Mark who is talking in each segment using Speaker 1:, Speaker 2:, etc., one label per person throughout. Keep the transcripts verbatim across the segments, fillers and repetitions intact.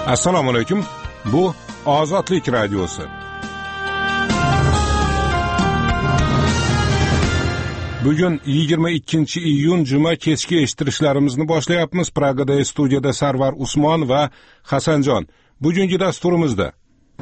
Speaker 1: Assalomu alaykum. Bu Ozodlik radiosi. Bugun yigirma ikkinchi iyun juma kechki eshittirishlarimizni boshlayapmiz. Pragada studiyada Sarvar Usmon va Hasanjon. Bugungi dasturimizda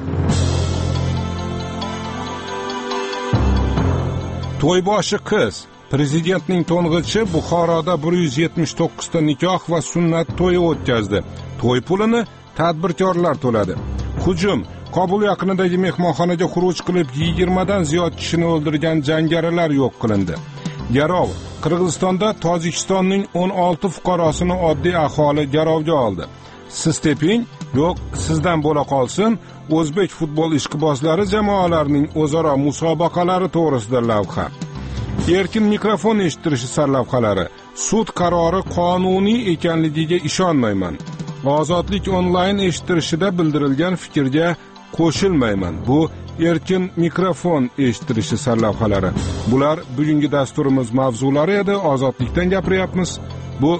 Speaker 1: To'yboshi qiz, prezidentning to'ng'ichi Buxoroda bir yuz yetmish to'qqiz ta nikoh va sunnat to'yi o'tkazdi. To'y pulini tadbirkorlar to'ladi. Hujum Kobul yaqinidagi mehmonxonaga xuruj qilib yigirma dan ziyod kishini o'ldirgan jangarilar yo'q qilindi. Garov Qirg'izistonda Tojikistonning o'n olti fuqarosini oddiy aholi garovga oldi. Siz teping, yo'q sizdan bo'la qolsin. O'zbek futbol ishqibozlari jamoalarining o'zaro musobaqalari to'g'risida lavha. Erkin mikrofon eshittirishi sarlavhalari. Sud qarori qonuniy ekanligiga ishonmayman. Ozodlik onlayn eshittirishida bildirilgan fikrga qo'shilmayman. Bu erkin mikrofon eshittirishi sarlavhalari. Bular bugungi dasturimiz mavzulari edi. Ozodlikdan gapiryapmiz. Bu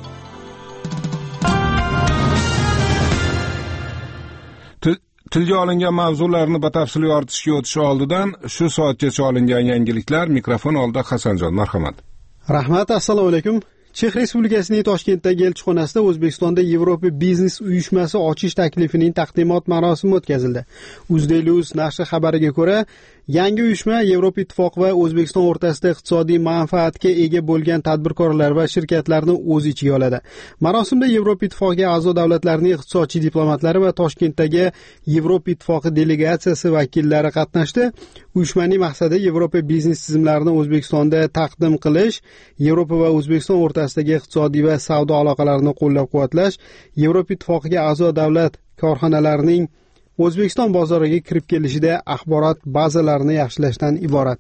Speaker 1: tilga olingan mavzularni batafsil yoritishga o'tish oldidan shu soatgacha olingan yangiliklar. Mikrofon oldida Hasanjon, marhamat.
Speaker 2: Rahmat, assalomu alaykum. Chex Respublikasining Toshkentdagi elchixonasida O'zbekistonda Yevropa biznes uyushmasi ochish taklifining taqdimot marosimi o'tkazildi. UzDeLuz nashri xabariga ko'ra, yangi uyushma Yevropa Ittifoqi va O'zbekiston o'rtasida iqtisodiy manfaatga ega bo'lgan tadbirkorlar va shirkatlarni o'z ichiga oladi. Marosimda Yevropa Ittifoqiga a'zo davlatlarning iqtisodiy diplomatlari va Toshkentdagi Yevropa Ittifoqi delegatsiyasi vakillari qatnashdi. Uyushmaning maqsadi Yevropa biznes tizimlarini O'zbekistonda taqdim qilish, Yevropa va O'zbekiston o'rtasidagi iqtisodiy va savdo aloqalarini qo'llab-quvvatlash, Yevropa Ittifoqiga a'zo davlat korxonalarining O'zbekiston bozoriga kirib kelishida axborot bazalarini yaxshilashdan iborat.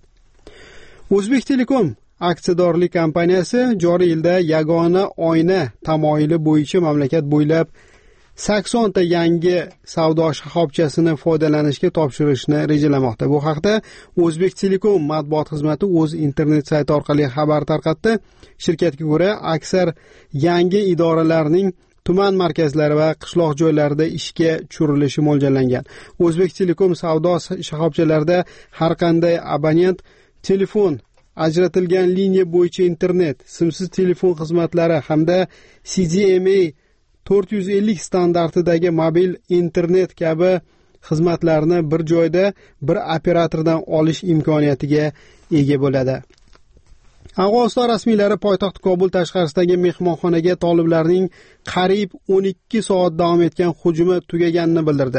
Speaker 2: O'zbek Telekom aksiyadorlik kompaniyasi joriy yilda yagona oyna tamoyili bo'yicha mamlakat bo'ylab sakson ta yangi savdo shoxobchasini foydalanishga topshirishni rejalamoqda. Bu haqda O'zbek Telekom matbuot xizmati o'z internet sayti orqali xabar tarqatdi. Shirkatga ko'ra, aksar yangi idoralarning tuman markazlari va qishloq joylarida ishga tushirilishi mo'ljallangan. O'zbek Telekom savdo shoxobchalarida har qanday abonent telefon, ajratilgan liniya bo'yicha internet, simsiz telefon xizmatlari hamda C D M A to'rt yuz ellik standartidagi mobil internet kabi xizmatlarni bir joyda bir operatordan olish imkoniyatiga ega bo'ladi. Afg'oniston rasmiylari poytaxt Kobul tashqarisidagi mehmonxonaga toliblarning qariyb o'n ikki soat davom etgan hujumi tugaganini bildirdi.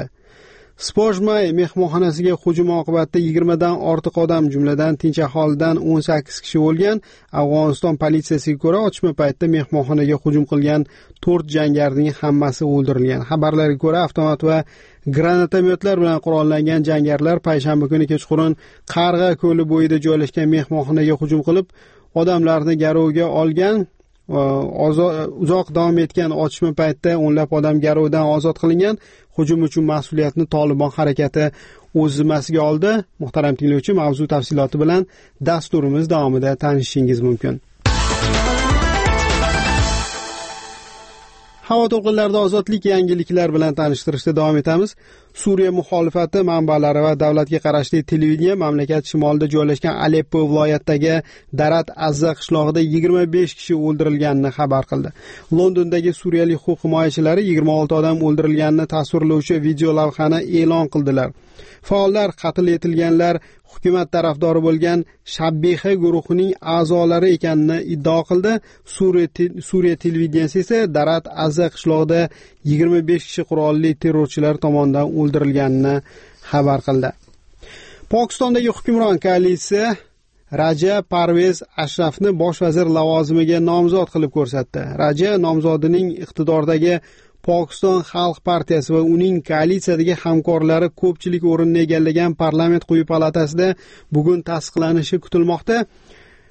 Speaker 2: Spojmay mehmonxonasiga hujum oqibatida yigirma dan ortiq odam, jumladan tinch aholidan o'n sakkiz kishi o'lgan. Afg'oniston politsiyasiga ko'ra, otishma paytida mehmonxonaga hujum qilgan to'rt jangarining hammasi o'ldirilgan. Xabarlarga ko'ra, avtomat va granatometlar bilan qurollangan jangarilar payshanba kuni kechqurun Qarg'a ko'li bo'yida joylashgan mehmonxonaga hujum qilib, odamlarni garovga olgan. Uzoq davom etgan otishma paytida o'nlab odam garovdan ozod qilingan. Hujum uchun mas'uliyatni Tolibon harakati o'z zimmasiga oldi. Muhtaram tinglovchi, mavzu tafsiloti bilan dasturimiz davomida tanishishingiz mumkin. Havo to'lqinlarida ozodlik yangiliklar bilan tanishtirishda davom etamiz. Suriya muxolifati manbalari va davlatga qarashli televideniya mamlakat shimolida joylashgan Aleppo viloyatidagi Darat Azza qishlog'ida yigirma besh kishi o'ldirilganini xabar qildi. Londondagi suriyalik huquq himoyachilari yigirma olti odam o'ldirilganini tasvirlovchi video lavhani e'lon qildilar. Faollar qatl etilganlar hukumat tarafdori bo'lgan Shabbiha guruhining a'zolari ekanini iddao qildi. Suriya Suriya televideniyasi esa Darat Azza qishlog'ida yigirma besh kishi qurolli terrorchilar tomonidan o'ldirilganini xabar qildi. Pokistondagi hukmron koalitsiya Raja Parvez Ashrafni bosh vazir lavozimiga nomzod qilib ko'rsatdi. Raja nomzodining iqtidordagi Pokiston Xalq partiyasi va uning koalitsiyadagi hamkorlari ko'pchilik o'rinni egallagan parlament quyi palatasida bugun tasdiqlanishi kutilmoqda.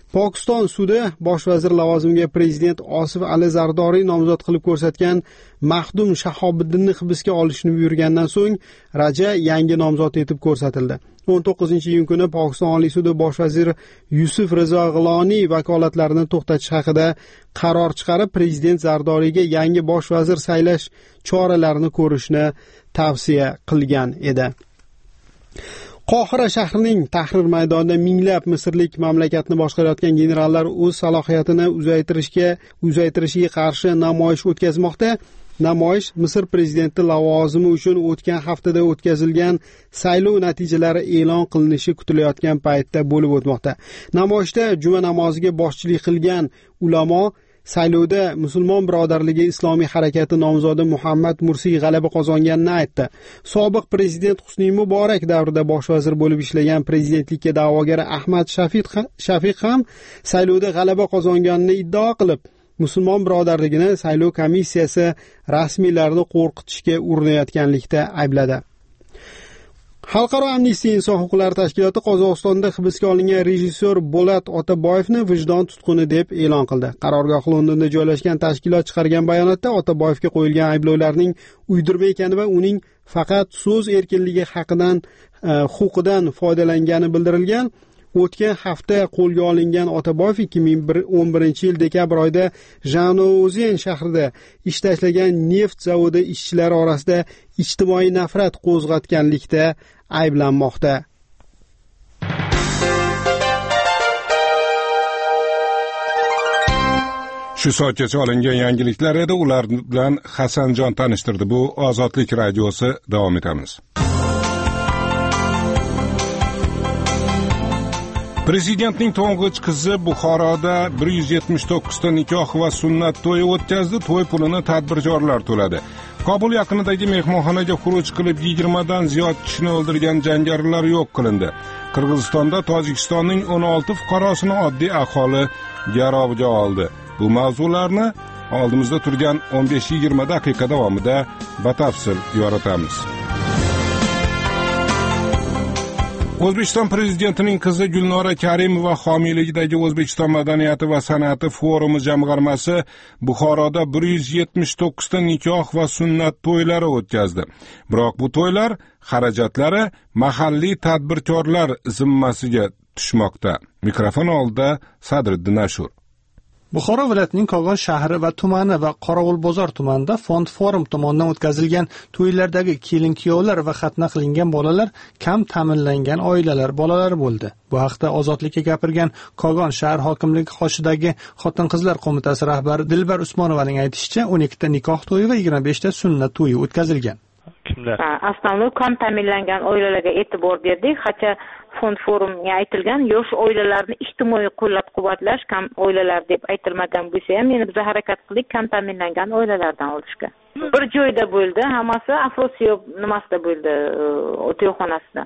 Speaker 2: Pokiston sudi bosh vazir lavozimiga prezident Osif Ali Zardoriy nomzod qilib ko'rsatgan Mahdum Shahobiddinni hibsga olishni buyurgandan so'ng Raja yangi nomzod etib ko'rsatildi. o'n to'qqizinchi iyun kuni Pokiston Oliy sudi bosh vazir Yusuf Rizo G'iloniy vakolatlarini to'xtatish haqida qaror chiqarib, prezident Zardoriyga yangi bosh vazir saylash choralarini ko'rishni tavsiya qilgan edi. Qohira shahrining Tahrir maydonida minglab misrlik mamlakatni boshqarayotgan generallar o'z salohiyatini uzaytirishga uzaytirishiga qarshi namoyish o'tkazmoqda. Namoyish Misr prezidenti lavozimi uchun o'tgan haftada o'tkazilgan saylov natijalari e'lon qilinishi kutilayotgan paytda bo'lib o'tmoqda. Namoyishda juma namoziga boshchilik qilgan ulamo saylovda Musulmon birodarligi islomiy harakati nomzodi Muhammad Mursi g'alaba qozonganini aytdi. Sobiq prezident Husni Muborak davrida bosh vazir bo'lib ishlagan prezidentlikka da'vogar Ahmad Shafiq Shafiq ham saylovda g'alaba qozonganini iddao qilib, Musulmon birodarligini saylov komissiyasi rasmiylarini qo'rqitishga urinayotganlikda aybladi. Xalqaro Amnistiya inson huquqlari tashkiloti Qozog'istonda hibsga olingan rejissyor Bolat Otaboyevni vijdon tutquni deb e'lon qildi. Qarorgoh Londonda joylashgan tashkilot chiqargan bayonotda Otaboyevga qo'yilgan ayblovlarning uydirma ekani va uning faqat so'z erkinligi haqidan huquqidan foydalangani bildirilgan. O'tgan hafta qo'lga olingan Otaboyev ikki ming o'n birinchi yil dekabr oyida Jano'zen shahrida ish tashlagan neft zavodi ishchilari orasida ijtimoiy nafrat qo'zg'atganlikda ayblanmoqda.
Speaker 1: Shu soatgacha olingan yangiliklar edi, ular bilan Hasanjon tanishtirdi. Bu Ozodlik radiosi, davom etamiz. Prezidentning to'ng'ich qizi Buxoroda bir yuz yetmish to'qqiz ta nikoh va sunnat to'yi o'tkazdi. To'y pulini tadbirkorlar to'ladi. Kobul yaqinidagi mehmonxonaga xuruj qilib yigirma dan ziyod kishini o'ldirgan jangarilar yo'q qilindi. Qirg'izistonda Tojikistonning o'n olti fuqarosini oddiy aholi garovga oldi. Bu mavzularni oldimizda turgan o'n besh yigirma daqiqa davomida batafsil yoritamiz. O'zbekiston prezidentining qizi Gulnora Karimova homiyligidagi O'zbekiston madaniyati va san'ati forumi jamg'armasi Buxoroda bir yuz yetmish to'qqiz ta nikoh va sunnat to'ylari o'tkazdi. Biroq bu to'ylar xarajatlari mahalliy tadbirkorlar zimmasiga tushmoqda. Mikrofon oldida Sadriddin Ashur.
Speaker 3: Buxoro viloyatining Kogon shahri va tumani va Qorovulbozor tumanida Fond Forum tomonidan o'tkazilgan to'ylardagi kelin-kuyovlar va xatna qilingan bolalar kam ta'minlangan oilalar bolalari bo'ldi. Bu haqda Ozodlikka gapirgan Kogon shahar hokimligi qoshidagi Xotin-qizlar qo'mitasi rahbari Dilbar Usmonovaning aytishicha, o'n ikki ta nikoh to'yi va yigirma besh ta sunnat to'yi o'tkazilgan.
Speaker 4: Kimlar? Aslında kam ta'minlangan oilalarga e'tibor berdik. Hatto Fond Forumga aytilgan yosh oilalarni ijtimoiy qo'llab-quvvatlash kam oilalar deb aytilmagan bo'lsa ham, yana biz harakat qildik kam ta'minlangan oilalardan olishga. Bir joyda bo'ldi, hammasi Afrosiyob nimasida bo'ldi, to'yxonasida.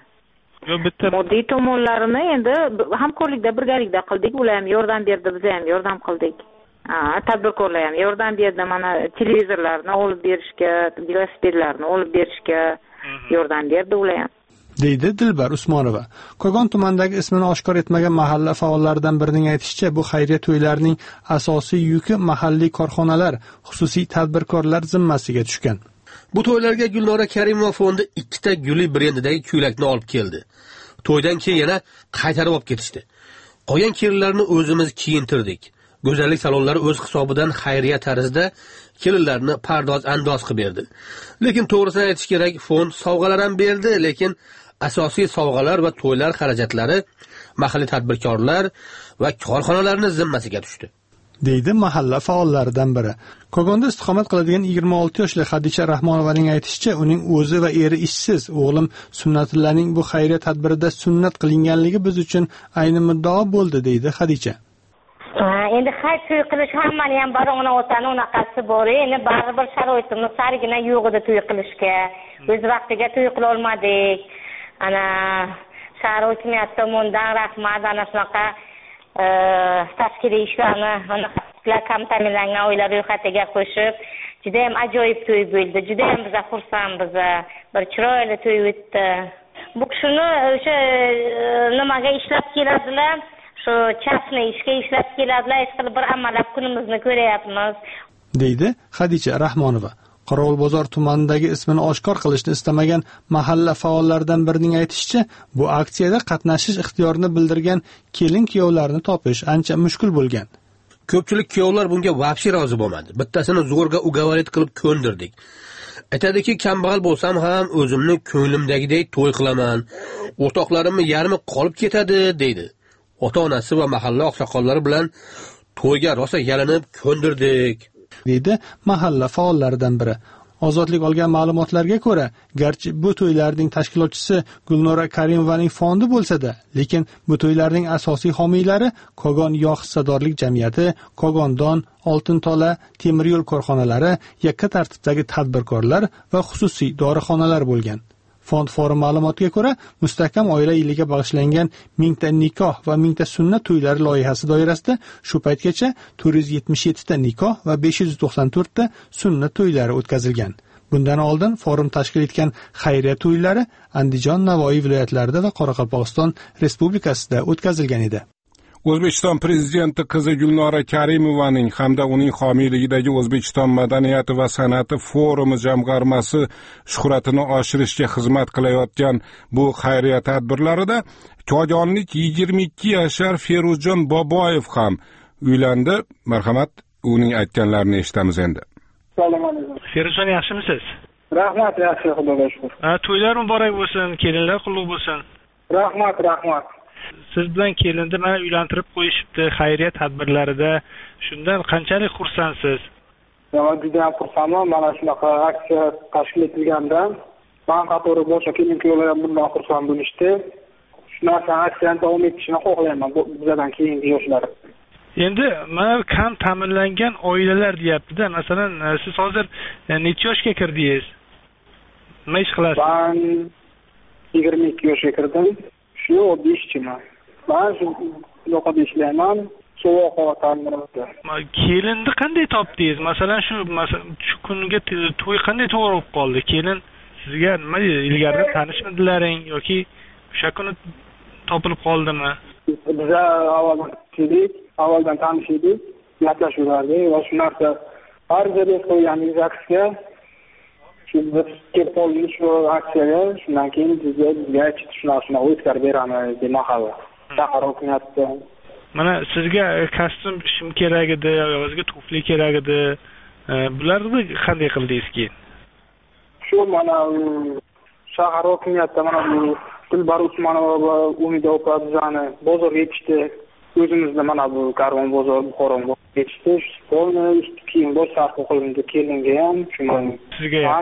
Speaker 4: Moddiy tomonlarini endi hamkorlikda birgalikda qildik, ular ham yordam berdi, biz ham yordam qildik. Tadbirkorlar ham yordam berdi, mana televizorlarni olib berishga, velosipedlarni olib berishga yordam berdi ular ham.
Speaker 3: deydi Dilbar Usmonova. Kogon tumanidagi ismini oshkor etmagan mahalla faollaridan birining aytishicha, bu xayriya to'ylarining asosiy yuki mahalliy korxonalar, xususiy tadbirkorlar zimmasiga tushgan.
Speaker 5: Bu to'ylarga Gulnora Karimova fondi ikkita Guli brendidagi ko'ylakni olib keldi. To'ydan keyin yana qaytarib olib ketishdi. Qolgan kelinlarni o'zimiz kiyintirdik. Go'zallik salonlari o'z hisobidan xayriya tarzida kelinlarni pardoz andoz qilib berdi. Lekin to'g'risini aytish kerak, fond sovg'alar ham berdi, lekin asosiy sovg'alar va to'ylar xarajatlari mahalliy tadbirkorlar va korxonalarning zimmasiga tushdi,
Speaker 3: deydi mahalla faollaridan biri. Kogonda istiqomat qiladigan yigirma olti yoshli Xadicha Rahmonovaning aytishicha, uning o'zi va eri ishsiz. O'g'lim Sunnatullaning bu xayriya tadbirida sunnat qilinganligi biz uchun ayni muddao bo'ldi, deydi Xadicha.
Speaker 6: Endi xayr to'y qilish hammani ham bari ona otani unaqasi bor. Endi baribir sharoitimiz sarigina yo'q edi to'y qilishga. O'z vaqtiga to'y qila olmadik. Ana shahar hokimiyati tomonidan rahmat, ana shunaqa tashkiliy ishlarni kam ta'minlangan oilalar ro'yxatiga qo'shib, juda ham ajoyib to'y bo'ldi. Juda ham biz xursandmiz. Bir chiroyli to'y o'tdi. Bu kishini o'sha nimaga ishlab keladilar. shu chasni ishga ishlab keladilar, ish qilib bir amallab kunimizni ko'ryapmiz,
Speaker 3: deydi Xadicha Rahmonova. Qorovulbozor tumanidagi ismini oshkor qilishni istamagan mahalla faollaridan birining aytishicha, bu aksiyada qatnashish ixtiyorini bildirgan kelin-kuyovlarni topish ancha mushkul bo'lgan.
Speaker 5: Ko'pchilik kuyovlar bunga vobshe rozi bo'lmadi. Bittasini zo'rga ugovorit qilib ko'ndirdik. Aytadiki, kambag'al bo'lsam ham o'zimni ko'nglimdagidek to'y qilaman. O'rtoqlarimni yarmi qolib ketadi, deydi. Ota-onasi va mahalla oqsoqollari bilan to'yga rosa yalinib ko'ndirdik, deydi mahalla faollaridan biri. Ozodlik olgan ma'lumotlarga ko'ra, garchi bu to'ylarning tashkilotchisi Gulnora Karimovaning fondi bo'lsa-da, lekin bu to'ylarning asosiy homiylari Kogon yog' hissadorlik jamiyati, Kogondon, Oltin tola, temir yo'l korxonalari, yakka tartibdagi tadbirkorlar va xususiy dorixonalar bo'lgan. Fond forum ma'lumotiga ko'ra, mustahkam oila yiliga bag'ishlangan mingta nikoh va mingta sunnat to'ylari loyihasi doirasida shu paytgacha to'rt yuz yetmish yetti ta nikoh va besh yuz to'qson to'rt ta sunnat to'ylari o'tkazilgan. Bundan oldin forum tashkil etgan xayriya to'ylari Andijon, Navoiy viloyatlarida va Qoraqalpog'iston Respublikasida o'tkazilgan edi.
Speaker 1: O'zbekiston prezidenti qizi Gulnora Karimovaning hamda uning homiyligidagi O'zbekiston madaniyati va san'ati forumi jamg'armasi shuhratini oshirishga xizmat qilayotgan bu xayriya tadbirlarida kogonlik yigirma ikki yashar Feruzjon Boboyev ham uylandi. Marhamat, uning aytganlarini eshitamiz endi.
Speaker 7: Assalomu alaykum.
Speaker 3: Feruzjon, yaxshimisiz?
Speaker 7: Rahmat, yaxshi, xudoga shukr.
Speaker 3: To'ylar muborak bo'lsin, kelinlar qutlug' bo'lsin.
Speaker 7: Rahmat, rahmat.
Speaker 3: Siz bilan kelinni mana uylantirib qo'yishibdi xayriya tadbirlarida. Shundan qanchalik xursandsiz?
Speaker 7: Men juda ham xursandman. Mana shunaqa aksiya tashkil etilganda men qatori boshqa kelin-kuyovlar ham bundan xursand bo'lishdi. Shunaqa aksiyani davom etishini xohlayman bizdan keyingi yoshlar.
Speaker 3: Endi mana kam ta'minlangan oilalar deyapti-da. Masalan, siz hozir necha yoshga kirdingiz? Nima ish qilasiz?
Speaker 7: Men yigirma ikki yoshga kirdim. Shu oddiy ishchiman. Men shu yoqda ishlayman. Sovuq havo ta'minotida.
Speaker 3: Kelinni qanday topdingiz? Masalan, shu shu kunga to'y qanday to'g'ri bo'lib qoldi? Kelin sizga nima ilgari tanishmidilaring yoki o'sha kuni topilib qoldimi?
Speaker 7: Biz avvaldan keldik, avvaldan tanishdik, gaplashib va shu narsa har joyda qo'yganmiz aksiya. Shu biz kelib qoldik shu aksiyaga, shundan keyin bizga bizga shunaqa o'tkazib beramiz deb mahalla. Shahar hokimiyati.
Speaker 3: Mana sizga kostyum shim kerak edi, oyog'ingizga tufli kerak edi. Bularni qanday qildingiz keyin?
Speaker 7: Shu mana shahar hokimiyati mana bu Dilbar Usmonova va Umida opa bizani bozorga yetishdi. O'zimizda mana bu Karvon bozor, Buxoroga yetishdi. Qo'lni ust kiyim bosh sarf qilindi kelinga ham, shundan
Speaker 3: sizga ham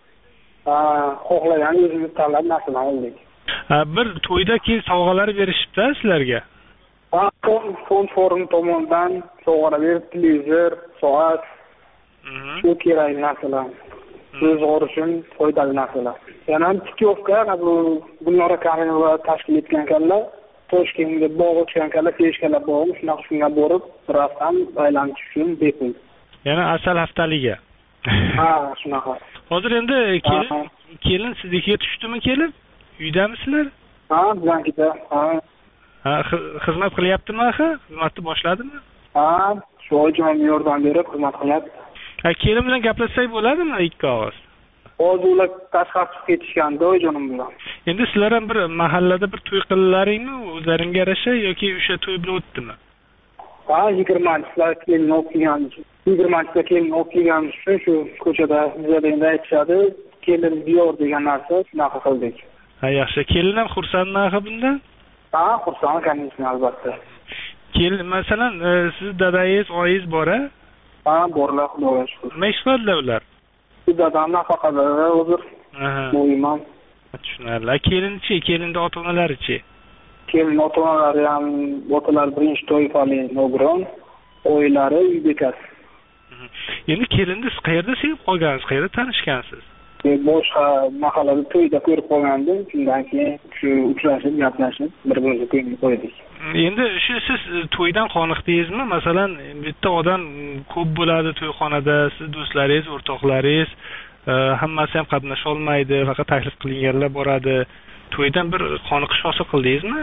Speaker 7: xohlagan o'zimiz tanlab narsadan oldik.
Speaker 3: Bir to'yda keyin sovg'alar berishibdi sizlarga.
Speaker 7: Fond forum tomonidan sovg'alar berib, televizor, soat, shu kerak narsalar. O'zg'or uchun foydali narsalar. Yana tikiyovka, bu Gulnora Karimova tashkil etgan kanlar, Toshkentga bog' ochgan kanlar, teshkalar bog', shunaqa shunga borib, biraftan aylanish uchun bepul.
Speaker 3: Yana asal haftaliga.
Speaker 7: Ha, shunaqa.
Speaker 3: Hozir endi kelin kelin siznikiga tushdimi kelin? Uydamisizlar?
Speaker 7: Ha, biznikida. Ha.
Speaker 3: Ha, xizmat qilyaptimi axı? Xizmatni boshladimi?
Speaker 7: Ha, shu oyjon yordam berib xizmat qilyapti.
Speaker 3: Ha, kelin bilan gaplashsak bo'ladimi ikki og'iz?
Speaker 7: Hozir ular tashqari chiqib ketishganda oyjonim bilan.
Speaker 3: Endi sizlar ham bir mahallada bir to'y qildilaringmi? O'zlaringga yarasha yoki o'sha to'y bilan o'tdimi?
Speaker 7: Ha, yigirmanchilar kelin olib kelgan. yigirmanchilar kelin olib kelgan uchun shu ko'chada bizda endi aytishadi, kelin diyor degan narsa shunaqa qildik.
Speaker 3: Ha, yaxshi. Kelin ham xursandmi axı bundan?
Speaker 7: Ha, xursand kanishni albatta.
Speaker 3: Kelin masalan, siz dadangiz, oyingiz bor-a?
Speaker 7: Ha, borlar, xudoga shukr.
Speaker 3: Nima ish qiladilar ular?
Speaker 7: Dadam nafaqalarda hozir.
Speaker 3: Aha.
Speaker 7: Bo'yman.
Speaker 3: Tushunarli. Kelinchi, kelinda ota-onalari-chi?
Speaker 7: Kelin ota-onalari ham otalar birinchi toifali nogiron, oilari uy bekasi.
Speaker 3: Endi kelinni siz qayerda sevib qolgansiz, qayerda tanishgansiz?
Speaker 7: Boshqa mahallada to'yda ko'rib qolgandim, shundan keyin shu uchrashib, gaplashib, bir-birimizga ko'ngil qo'ydik.
Speaker 3: Endi shu siz to'ydan qoniqdingizmi? Masalan, bitta odam ko'p bo'ladi to'yxonada, siz do'stlaringiz, o'rtoqlaringiz, hammasi ham qatnasha olmaydi, faqat taklif qilinganlar boradi. To'ydan bir qoniqish hosil qildingizmi?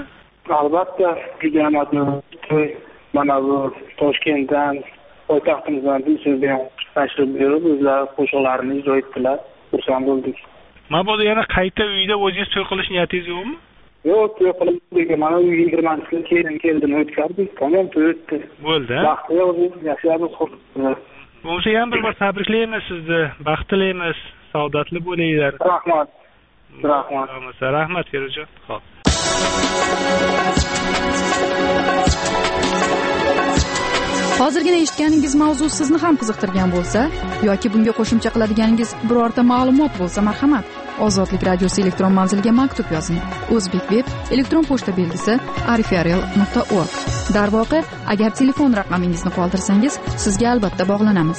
Speaker 7: Albatta, juda ham to'y mana bu Toshkentdan, poytaxtimizdan Dilso'zdan tashrif buyurib, o'zlari qo'shiqlarini ijro etdilar. Xursand bo'ldik.
Speaker 8: Mabodo yana qayta uyda o'zingiz to'y qilish niyatingiz yo'qmi?
Speaker 7: Yo'q, to'y qildik. Mana uy yigirmanchi keyin keldim, o'tkazdik. Tamom to'y o'tdi.
Speaker 8: Bo'ldi.
Speaker 7: Baxtli o'zingiz yashayapmiz.
Speaker 8: Bo'lsa ham bir bor tabriklaymiz sizni. Baxtlilaymiz. Saodatli bo'linglar.
Speaker 7: Rahmat. Rahmat.
Speaker 8: Rahmat Feruzjon. Xo'p.
Speaker 9: Hozirgina eshitganingiz mavzu sizni ham qiziqtirgan bo'lsa yoki bunga qo'shimcha qiladiganingiz birorta ma'lumot bo'lsa, marhamat, Ozodlik radiosi elektron manziliga maktub yozing. O'zbekveb elektron pochta belgisi arifrl nuqta org. Darvoqe, agar telefon raqamingizni qoldirsangiz, sizga albatta bog'lanamiz.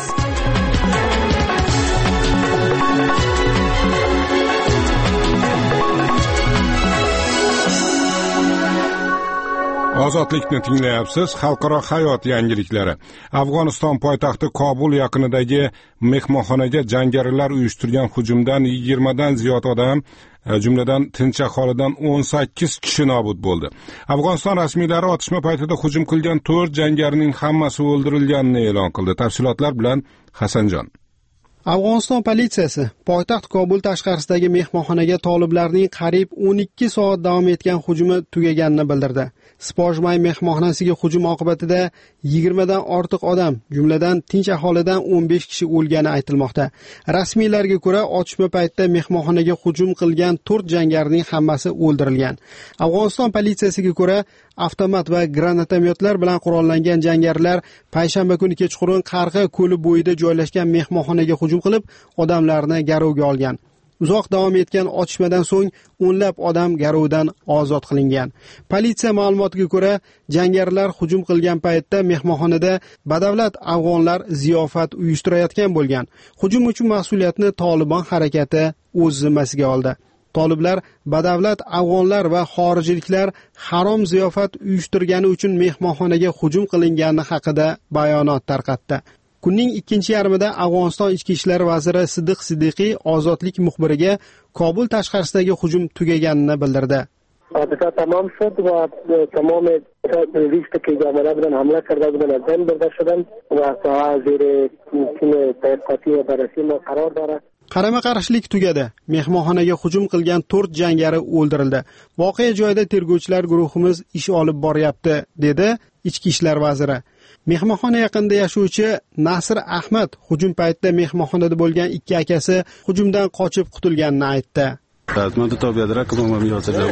Speaker 1: Ozodlikni tinglayapsiz. Xalqaro hayot yangiliklari. Afg'oniston poytaxti Kobul yaqinidagi mehmonxonaga jangarilar uyushtirgan hujumdan yigirmadan ziyod odam, jumladan tinch aholidan o'n sakkiz kishi nobud bo'ldi. Afg'oniston rasmiylari otishma paytida hujum qilgan to'rt jangarining hammasi o'ldirilganini e'lon qildi. Tafsilotlar bilan Hasanjon.
Speaker 2: Afg'oniston politsiyasi poytaxt Kobul tashqarisidagi mehmonxonaga toliblarning qariyb o'n ikki soat davom etgan hujumi tugaganini bildirdi. Spojmay mehmonxonasiga hujum oqibatida yigirmadan ortiq odam, jumladan tinch aholidan o'n besh kishi o'lgani aytilmoqda. Rasmiylarga ko'ra, otishma paytida mehmonxonaga hujum qilgan to'rt jangarining hammasi o'ldirilgan. Afg'oniston politsiyasiga ko'ra, avtomat va granatomyotlar bilan qurollangan jangarilar payshanba kuni kechqurun Qarg'a ko'li bo'yida joylashgan mehmonxonaga hujum qilib, odamlarni garovga olgan. Uzoq davom etgan otishmadan so'ng o'nlab odam garovdan ozod qilingan. Politsiya ma'lumotiga ko'ra, jangarilar hujum qilgan paytda mehmonxonada badavlat afg'onlar ziyofat uyushtirayotgan bo'lgan. Hujum uchun mas'uliyatni Tolibon harakati o'z zimmasiga oldi. Toliblar badavlat afg'onlar va xorijliklar harom ziyofat uyushtirgani uchun mehmonxonaga hujum qilingani haqida bayonot tarqatdi. Kunning ikkinchi yarmida Afg'oniston ichki ishlar vaziri Sidiq Sidiqiy Ozodlik muxbiriga Kobul tashqarisidagi hujum tugaganini bildirdi.
Speaker 10: Hodisa tamom shud va tamom terrorist ke jamala bilan hamla karda bilan azam bardashdan va hozir kuni tayyorqati va barasima qaror dora.
Speaker 2: Qarama-qarshilik tugadi. Mehmonxonaga hujum qilgan to'rt jangari o'ldirildi. Voqea joyida tergovchilar guruhimiz ish olib boryapti, dedi ichki ishlar vaziri. Mehmonxona yaqinida yashovchi Nasr Ahmad hujum paytida mehmonxonada bo'lgan ikki akasi hujumdan qochib qutulganini aytdi.
Speaker 11: خدمت تابعدار که ما می‌آوردیم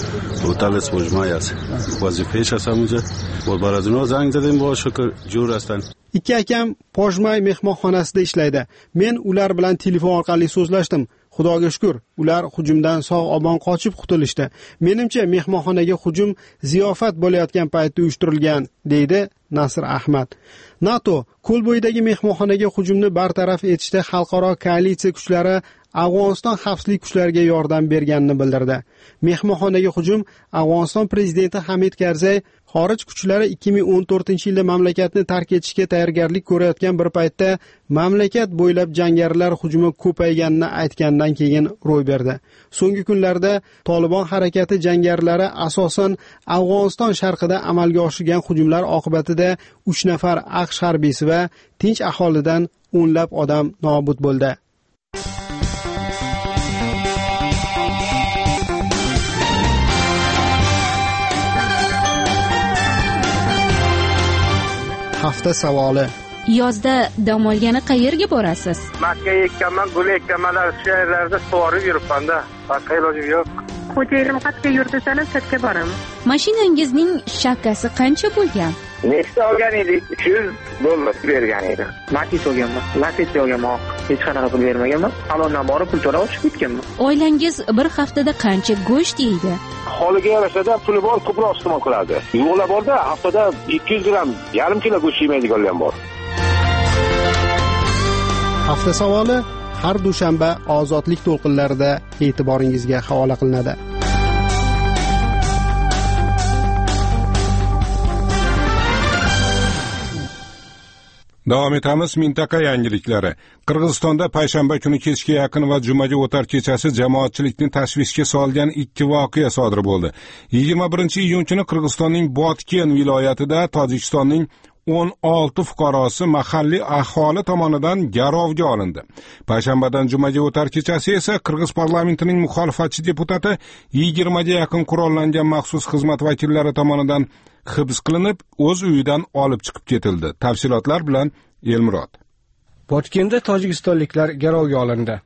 Speaker 11: هتل سپوجمای است. وظیفه‌اش است اونجا. و بعد از اون زنگ زدیم باشه که جور هستن.
Speaker 2: Ikki akam Pojmay mehmonxonasida ishlaydi. Men ular bilan telefon orqali so'zlashdim. Xudoga shukr, ular hujumdan sog'-omon qochib qutulishdi. Menimcha mehmonxonaga hujum ziyofat bo'layotgan paytda uyushtirilgan, deydi Nasr Ahmad. NATO Ko'lbo'ydagi mehmonxonaga hujumni bartaraf etishda xalqaro koalitsiya kuchlari Afg'oniston xavfsizlik kuchlariga yordam berganini bildirdi. Mehmonxonaga hujum Afg'oniston prezidenti Hamid Karzay xorij kuchlari ikki ming o'n to'rtinchi yilda mamlakatni tark etishga tayyorgarlik ko'rayotgan bir paytda mamlakat bo'ylab jangarilar hujumi ko'payganini aytgandan keyin ro'y berdi. So'nggi kunlarda Tolibon harakati jangarilari asosan Afg'oniston sharqida amalga oshirgan hujumlar oqibatida uch nafar AQSh harbiysi va tinch aholidan o'nlab odam nobud bo'ldi. Hafta savoli.
Speaker 12: Yozda dam olgani qayerga borasiz?
Speaker 13: Makka ekkanman, gul ekkanmanlar shu yerlarda sug'orib yuribman-da. Boshqa ilojim yo'q.
Speaker 14: Xo'jayinim qayerga yurdisan, chetga boraman.
Speaker 12: Mashinangizning shapkasi qancha bo'lgan?
Speaker 13: Nechta olgan edik? uch yuz dollar bergan edim.
Speaker 14: Matiz olganman. Lacetti olganman. Hech qanaqa pul bermaganman. Salondan borib pul to'lab chiqib ketganman.
Speaker 12: Oilangiz bir haftada qancha go'sht yeydi?
Speaker 13: Holiga yarashada puli bor, ko'proq iste'mol qiladi. Yo'qlar borda haftada ikki yuz gramm, yarim kilo go'sht yemaydiganlar bor.
Speaker 2: Hafta savoli har dushanba ozodlik to'lqinlarida e'tiboringizga havola qilinadi.
Speaker 1: Davom etamiz mintaqa yangiliklari. Qirg'izistonda payshanba kuni kechga yaqin va jumaga o'tar kechasi jamoatchilikni tashvishga solgan ikki voqea sodir bo'ldi. yigirma birinchi iyun kuni Qirg'izistonning Botken viloyatida Tojikistonning o'n olti fuqarosi mahalliy aholi tomonidan garovga olindi. Payshanbadan jumaga o'tar kechasi esa Qirg'iz parlamentining muxolifatchi deputati yigirmaga yaqin qurollangan maxsus xizmat vakillari tomonidan hibs qilinib, o'z uyidan olib chiqib ketildi. Tafsilotlar bilan Elmurod.
Speaker 15: Botkenda tojikistonliklar garovga olindi.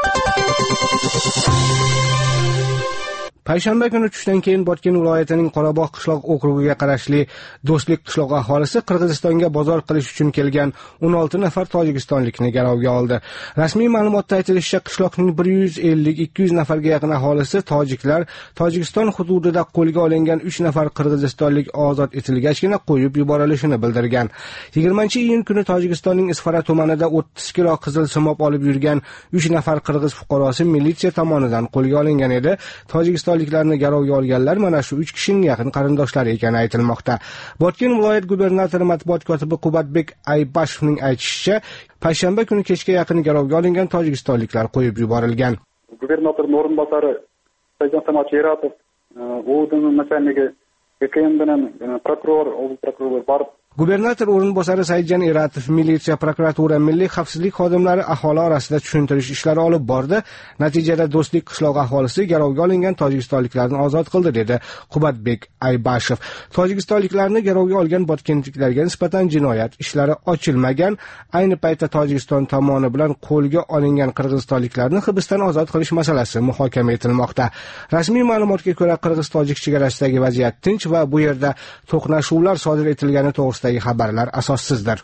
Speaker 15: Payshanba kuni tushdan keyin Botken viloyatining Qorabog' qishloq okrugiga qarashli Do'stlik qishloq aholisi Qirg'izistonga bozor qilish uchun kelgan o'n olti nafar tojikistonlikni garovga oldi. Rasmiy ma'lumotda aytilishicha, qishloqning bir yuz ellik ikki yuz nafarga yaqin aholisi tojiklar Tojikiston hududida qo'lga olingan uch nafar qirg'izistonlik ozod etilgachgina qo'yib yuborilishini bildirgan. yigirmanchi iyun kuni Tojikistonning Isfara tumanida o'ttiz kilo qizil simob olib yurgan uch nafar qirg'iz fuqarosi militsiya tomonidan qo'lga olingan edi. Tojikiston Tojikistonliklarni garovga olganlar mana shu uch kishining yaqin qarindoshlari ekani aytilmoqda. Botken viloyat gubernatori matbuot kotibi Qubatbek Aybashevning aytishicha, payshanba kuni kechga yaqin garovga olingan tojikistonliklar qo'yib yuborilgan.
Speaker 7: Gubernator o'rinbosari Saidjon Samatov, o'din начальнigi, keyin prokuror, oblast prokurori borib
Speaker 15: Gubernator o'rinbosari Saidjon Eratov, militsiya, prokuratura, milliy xavfsizlik xodimlari aholi orasida tushuntirish ishlari olib bordi. Natijada Do'stlik qishloq aholisi garovga olingan tojikistonliklarni ozod qildi, dedi Qubatbek Aybashev. Tojikistonliklarni garovga olgan botkenliklarga nisbatan jinoyat ishlari ochilmagan. Ayni paytda Tojikiston tomoni bilan qo'lga olingan qirg'izistonliklarni hibsdan ozod qilish masalasi muhokama etilmoqda. Rasmiy ma'lumotga ko'ra, qirg'iz-tojik chegarasidagi vaziyat tinch va bu yerda to'qnashuvlar sodir etilgani to'g'risida xabarlar asossizdir.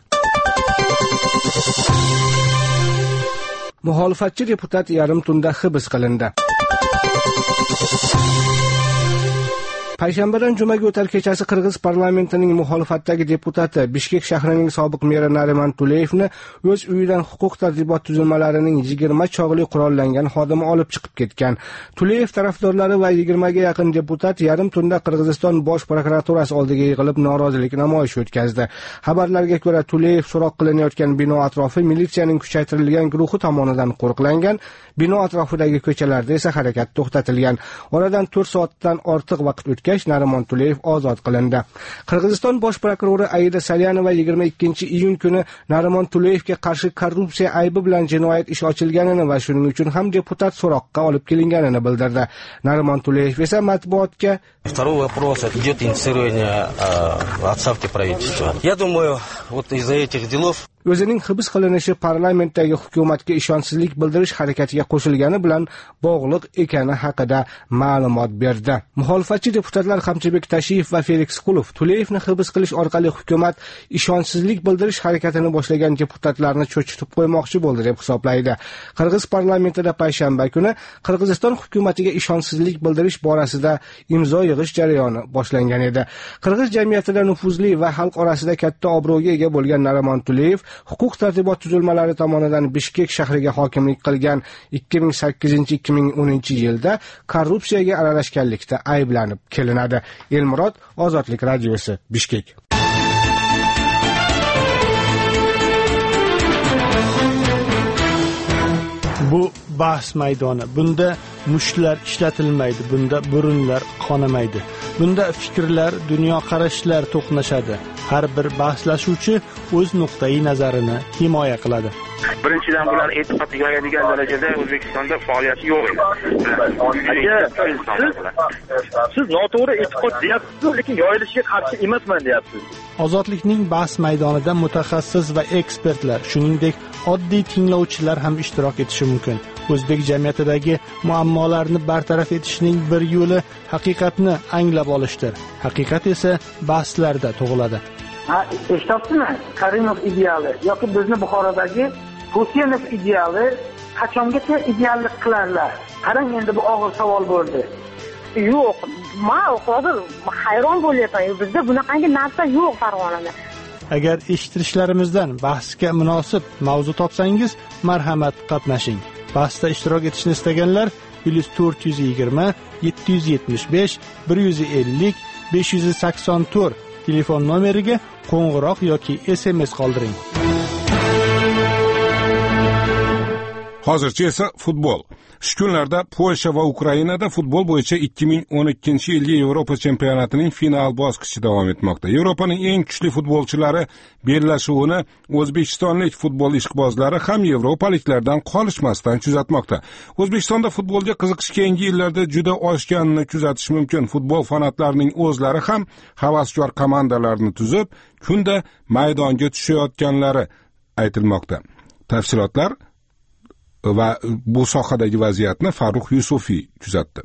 Speaker 15: Muxolifatchi deputat yarim tunda hibs qilindi. Payshanbadan jumaga o'tar kechasi Qirg'iz parlamentining muxolifatdagi deputati Bishkek shahrining sobiq meri Nariman Tuleyevni o'z uyidan huquq tartibot tuzilmalarining yigirma chog'li qurollangan xodimi olib chiqib ketgan. Tuleyev tarafdorlari va yigirmaga yaqin deputat yarim tunda Qirg'iziston bosh prokuraturasi oldiga yig'ilib norozilik namoyishi o'tkazdi. Xabarlarga ko'ra, Tuleyev so'roq qilinayotgan bino atrofi militsiyaning kuchaytirilgan guruhi tomonidan qo'riqlangan. Bino atrofidagi ko'chalarda esa harakat to'xtatilgan. Oradan to'rt soatdan ortiq vaqt o'tgach, Narimon Tuleyev ozod qilindi. Qirg'iziston bosh prokurori Aida Salyanova yigirma ikkinchi iyun kuni Narimon Tuleyevga qarshi korrupsiya aybi bilan jinoyat ishi ochilganini va shuning uchun ham deputat so'roqqa olib kelinganini bildirdi. Narimon Tuleyev esa matbuotga:
Speaker 16: Второй вопрос, идет инициирование отставки правительства. Я думаю, вот из-за этих делов
Speaker 15: o'zining hibs qilinishi parlamentdagi hukumatga ishonchsizlik bildirish harakatiga qo'shilgani bilan bog'liq ekani haqida ma'lumot berdi. Muxolifatchi deputatlar Hamchibek Tashiyev va Felix Qulov Tuleyevni hibs qilish orqali hukumat ishonchsizlik bildirish harakatini boshlagan deputatlarni cho'chitib qo'ymoqchi bo'ldi deb hisoblaydi. Qirg'iz parlamentida payshanba kuni Qirg'iziston hukumatiga ishonchsizlik bildirish borasida imzo yig'ish jarayoni boshlangan edi. Qirg'iz jamiyatida nufuzli va xalq orasida katta obro'ga ega bo'lgan Narimon Tuleyev huquq tartibot tuzilmalari tomonidan Bishkek shahriga hokimlik qilgan ikki ming sakkizinchi ikki ming o'ninchi yilda korrupsiyaga aralashganlikda ayblanib kelinadi. Elmurod, Ozodlik radiosi, Bishkek.
Speaker 3: Bu bahs maydoni. Bunda mushlar ishlatilmaydi, bunda burunlar qonamaydi. Bunda fikrlar, dunyoqarashlar to'qnashadi. Har bir bahslashuvchi o'z nuqtai nazarini himoya qiladi.
Speaker 14: Birinchidan bular e'tiqodga yoyadigan darajada O'zbekistonda faoliyati yo'q edi. Siz noto'g'ri e'tiqod deyapsiz, lekin yoyilishiga qarshi emasman deyapsiz.
Speaker 3: Ozodlikning bahs maydonida mutaxassis va ekspertlar, shuningdek oddiy tinglovchilar ham ishtirok etishi mumkin. O'zbek jamiyatidagi muammolarni bartaraf etishning bir yo'li haqiqatni anglab olishdir. Haqiqat esa bahslarda tug'iladi.
Speaker 17: Ha, eshityapsizmi? Karimov ideali yoki bizni Buxorodagi Husaynov ideali qachongacha ideallik qilarlar? Qarang, endi bu og'ir savol bo'ldi.
Speaker 6: Yo'q, men hozir hayron bo'lyapman. Bizda bunaqangi narsa yo'q Farg'onada.
Speaker 3: Agar eshittirishlarimizdan bahsga munosib mavzu topsangiz, marhamat qatnashing. Bahsda ishtirok etishni istaganlar plus to'rt yuz yigirma yetti yuz yetmish besh bir yuz ellik besh yuz sakson to'rt telefon nomeriga qo'ng'iroq yoki S M S qoldiring.
Speaker 1: Hozircha esa futbol. Shu kunlarda Polsha va Ukrainada futbol bo'yicha ikki ming o'n ikkinchi yilgi Yevropa chempionatining final bosqichi davom etmoqda. Yevropaning eng kuchli futbolchilari bellashuvini o'zbekistonlik futbol ishqibozlari ham yevropaliklardan qolishmasdan kuzatmoqda. O'zbekistonda futbolga qiziqish keyingi yillarda juda oshganini kuzatish mumkin. Futbol fanatlarining o'zlari ham havaskor komandalarni tuzib, kunda maydonga tushayotganlari aytilmoqda. Tafsilotlar va bu sohadagi vaziyatni Farruh Yusufiy kuzatdi.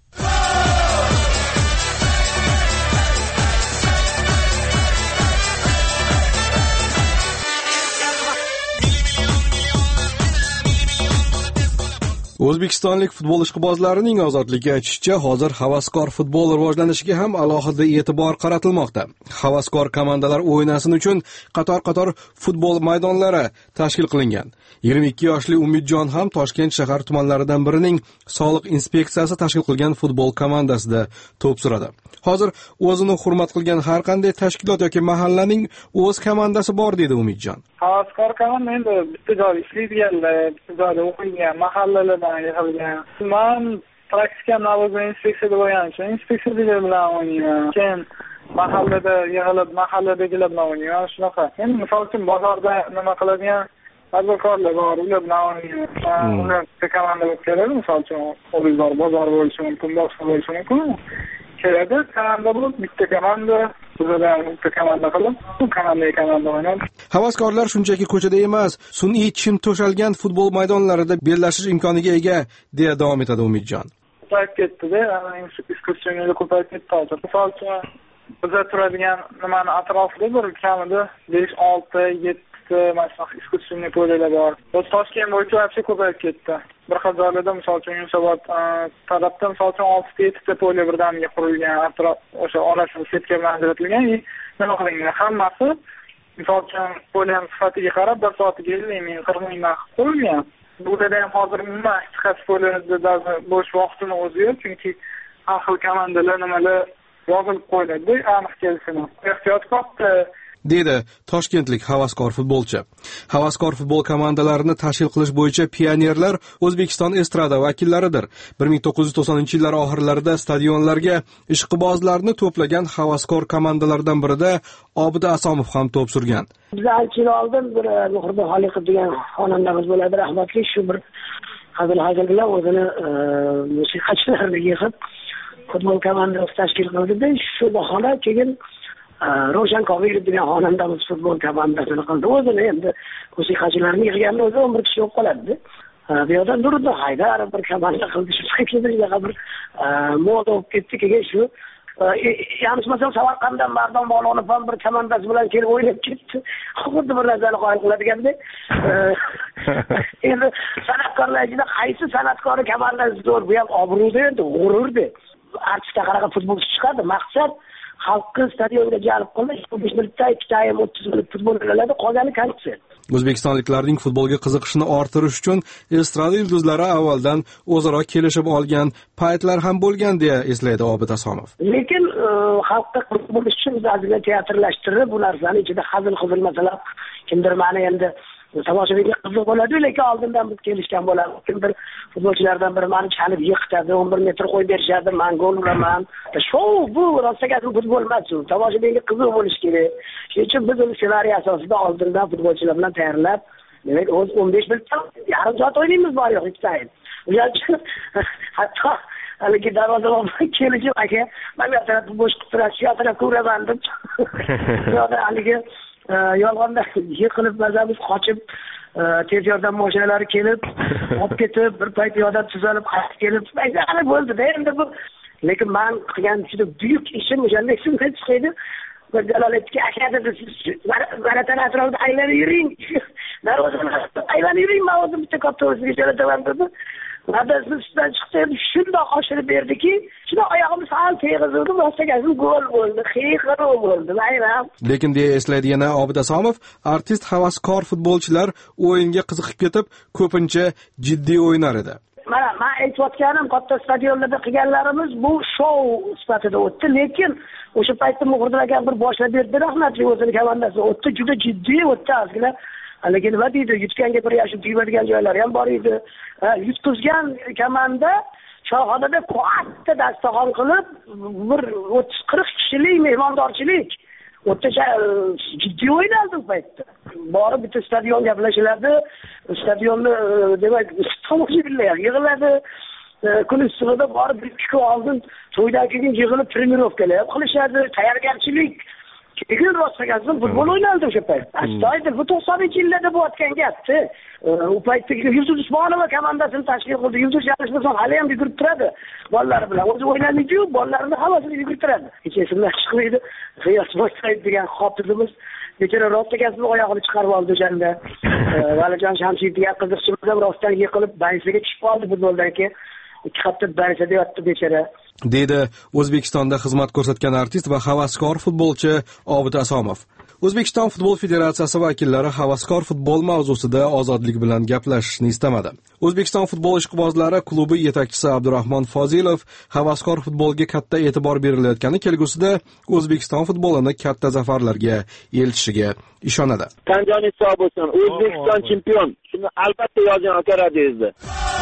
Speaker 18: O'zbekistonlik futbol ishqibozlarining ozodligi aytishicha, hozir havaskor futbol rivojlanishiga ham alohida e'tibor qaratilmoqda. Havaskor komandalar o'ynasin uchun qator-qator futbol maydonlari tashkil qilingan. yigirma ikki yoshli Umidjon ham Toshkent shahar tumanlaridan birining soliq inspeksiyasi tashkil qilgan futbol komandasida to'p suradi. Hozir o'zini hurmat qilgan har qanday tashkilot yoki mahallaning o'z komandasi bor dedi Umidjon.
Speaker 7: Havaskor komanda endi bitta joyda ishlaydiganlar, bitta joyda o'qiydigan, mahallalardan yig'ilgan. Men praktika navbatda inspeksiyada bo'lganim uchun inspeksiyalar bilan o'ynayman. Keyin mahallada yig'ilib, mahalladagilar bilan o'ynayman. Shunaqa. Endi misol uchun bozorda nima qiladigan tadbirkorlar bor, ular bilan o'ynayman. Ular komanda bo'lib keladi, misol uchun o'zbekiston bozor bo'lishi mumkin, boshqa bo'lishi mumkin. Keladi, komanda bo'lib, bitta komanda
Speaker 18: Havaskorlar shunchaki ko'chada emas, sun'iy chim to'shalgan futbol maydonlarida bellashish imkoniga ega, deya davom etadi Umidjon.
Speaker 7: Ko'payib ketdi-da, ekskursiyalar ko'payib ketdi hozir. Misol uchun bizda turadigan nimani atrofida bir kamida besh, olti, yetti mana ekskursiyalar poylar bor. Toshkent bo'yicha vaqti ko'payib ketdi. Bir xil joylarda misol uchun Yunusobod tarafda misol uchun olti yetti ta poylar birdaniga qurilgan, atrof o'sha orasida setka bilan ajratilgan. Nima qilingan? Hammasi misol uchun poylar sifatiga qarab bir soatiga ellik ming, qirq ming narx qo'yilgan. Bu yerda ham hozir nima chiqarish poylarida bo'sh vaqtini o'zi yo'q, chunki har xil komandalar nimalar yozilib qo'yiladi, aniq kelsin. Ehtiyot katta
Speaker 18: dedi toshkentlik havaskor futbolchi. Havaskor futbol komandalarini tashkil qilish bo'yicha pionerlar O'zbekiston estrada vakillaridir. bir ming to'qqiz yuz to'qsoninchi yillar oxirlarida stadionlarga ishqibozlarni to'plagan havaskor komandalardan birida Obida Asomov ham to'p surgan.
Speaker 19: Biz ancha yil oldin bir Muhriddin Xoliqov degan xonandamiz bo'ladi, rahmatli, shu bir hazil-hazil bilan o'zini musiqachilarni yig'ib futbol komandasi tashkil qildi-da, shu bahona keyin Roshan Qobilov degan xonandamiz futbol komandasini qildi. O'zini endi musiqachilarni yig'ganni o'zi o'n bir kishi bo'lib qoladi. Bu yerda Nuriddin Haydar bir komanda qildi, shu qiyinchiliklarga bir moda bo'lib ketdi, keyin shu yanlishmasam Samarqanddan Mardon Bolonov ham bir komandasi bilan kelib o'ynab ketdi. Xuddi bir narsani qoyil qiladiganda. Endi san'atkorlar ichida qaysi san'atkori komandasi zo'r, bu ham obro'da endi, g'ururda. Artistga qaraqa futbolchi chiqadi, maqsad xalqni stadionga jalb qilish, besh minutda ikkita ayam o'ttiz minut futbol o'ynaladi, qolgani konsert.
Speaker 18: O'zbekistonliklarning futbolga qiziqishini orttirish uchun estrada yulduzlari avvaldan o'zaro kelishib olgan paytlar ham bo'lgan deya eslaydi Obid Asomov.
Speaker 19: Lekin xalqqa qurb bo'lish uchun ba'zida teatrlashtirib, bu narsani ichida hazil-huzul masalan, kimdir ma'ni endi tomoshabinga qiziq bo'ladi, lekin oldindan biz kelishgan bo'ladi. Kimdir futbolchilardan biri meni chalib yiqitadi, o'n bir metr qo'yib berishadi, men gol uraman. Shou bu rostga futbol emas, tomoshabinga qiziq bo'lish kerak. Shuning uchun biz uni ssenariy asosida oldindan futbolchilar bilan tayyorlab, demak, o'z o'n besh minut, yarim soat o'ynaymiz bor yo'q ikkitayin. Ular hatto haligi darvozabon kelishib, aka, men bu tarafni bo'sh qilib turasiz, bu tarafga uraman deb. Yo'q, haligi yolg'onda yiqilib mazamiz qochib, tez yordam mashinalari kelib, olib ketib, bir payt yordam tuzalib, qaytib kelib, mayda bo'ldi-da endi bu. Lekin men qilgan juda buyuk ishim o'shanda esimdan chiqadi. Bir Jalolatga aka dedi, Baratan atrofida aylanib yuring. Darvozadan aylanib yuring, men o'zim bitta katta o'ziga jo'nataman dedi. Madasiz ustidan chiqdi, shundoq oshirib berdiki, shundoq oyog'im sal teg'izdi, boshqasi gol bo'ldi, xiqaro bo'ldi, bayram.
Speaker 18: Lekin deya eslaydi yana Obid Asomov, artist havaskor futbolchilar o'yinga qiziqib ketib, ko'pincha jiddiy o'ynar edi.
Speaker 19: Mana men aytayotganim, katta stadionlarda qilganlarimiz bu shou sifatida o'tdi, lekin o'sha paytda Muhriddin aka bir boshlab berdi, rahmatli o'zining komandasi o'tdi, juda jiddiy o'tdi, ozgina lekin nima deydi, yutganga bir yashil tegadigan joylari ham bor edi. Yutqizgan komanda Shohxonada katta dasturxon qilib bir o'ttiz qirq kishilik mehmondorchilik o'rtacha jiddiy o'ynaldi u paytda. Borib bitta stadion gaplashiladi, stadionni demak tomoshabinlar yig'iladi. Kun ustida borib bir ikki kun oldin to'ydan keyin yig'ilib trenirovkalar qilishadi, tayyorgarchilik. Keyin rostlagan futbol o'ynaldi o'sha payt. Astoydil bu to'qsoninchi yillarda bo'layotgan gapdi. U paytda Yulduz Usmonova komandasini tashkil qildi. Yulduz Jalishmazon hali ham yugurib turadi bolalar bilan. O'zi o'ynaydi-yu, bolalarni hammasini yugurtiradi. Kechasidan chiqmaydi. G'iyos Boysayev degan xotidimiz bechora rostlagasini oyog'ini chiqarib oldi o'shanda. Valijon Shamsiyev degan qiziqchimiz ham rostdan yiqilib bansiga tushib qoldi futboldan keyin. ikki hafta bansada yotdi bechora.
Speaker 18: Dedi O'zbekistonda xizmat ko'rsatgan artist va havaskor futbolchi Obid Asomov. O'zbekiston futbol federatsiyasi vakillari havaskor futbol mavzusida ozodlik bilan gaplashishni istamadi. O'zbekiston futbol ishqibozlari klubi yetakchisi Abdurahmon Fozilov havaskor futbolga katta e'tibor berilayotgani kelgusida O'zbekiston futbolini katta zafarlarga eltishiga ishonadi.
Speaker 13: Tan joningiz sog' bo'lsin. O'zbekiston chempion. Shuni albatta yozing aka radiyozda.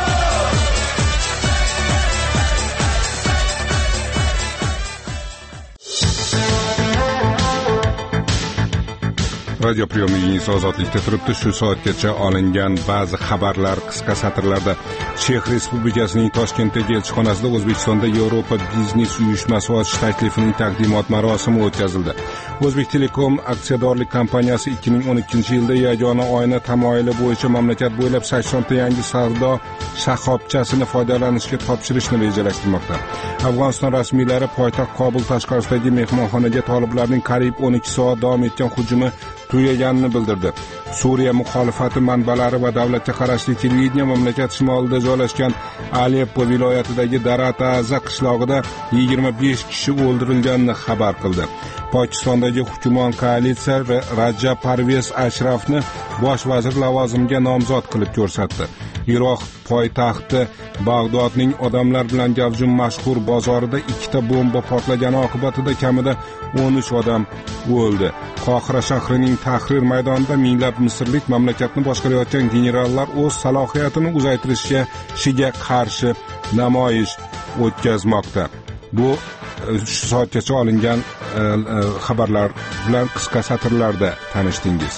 Speaker 1: Radio priyomingiz ozodlikda turibdi. Shu soatgacha olingan ba'zi xabarlar qisqa satrlarda. Chex Respublikasining Toshkentdagi elchixonasida O'zbekistonda Yevropa biznes uyushmasi ochish taklifining taqdimot marosimi o'tkazildi. O'zbek Telekom aksiyadorlik kompaniyasi ikki ming o'n ikkinchi yilda yagona oyna tamoyili bo'yicha mamlakat bo'ylab sakson ta yangi savdo shoxobchasini foydalanishga topshirishni rejalashtirmoqda. Afg'oniston rasmiylari poytaxt Kobul tashqarisidagi mehmonxonaga toliblarning qariyb o'n ikki soat davom etgan hujumi tugaganini bildirdi. Suriya muxolifati manbalari va davlatga qarashli televideniya mamlakat shimolida joylashgan Aleppo viloyatidagi Darataza qishlog'ida yigirma besh kishi o'ldirilganini xabar qildi. Pokistondagi hukumat koalitsiya Rajab Parvez Ashrafni bosh vazir lavozimiga nomzod qilib ko'rsatdi. Iroq poytaxti Bag'dodning odamlar bilan gavjum mashhur bozorida ikkita bomba portlagani oqibatida kamida o'n uch odam o'ldi. Qohira shahrining Tahrir maydonida minglab misrlik mamlakatni boshqarayotgan generallar o'z salohiyatini uzaytirishga shiga qarshi namoyish o'tkazmoqda. Bu shu soatgacha olingan xabarlar bilan qisqa satrlarda tanishdingiz.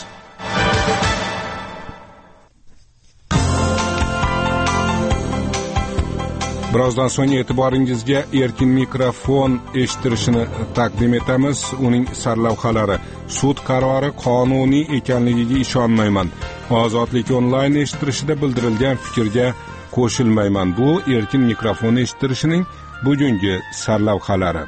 Speaker 1: Birozdan so'ng e'tiboringizga erkin mikrofon eshittirishini taqdim etamiz. Uning sarlavhalari: sud qarori qonuniy ekanligiga ishonmayman. Ozodlik onlayn eshittirishida bildirilgan fikrga qo'shilmayman. Bu erkin mikrofon eshittirishining bugungi sarlavhalari.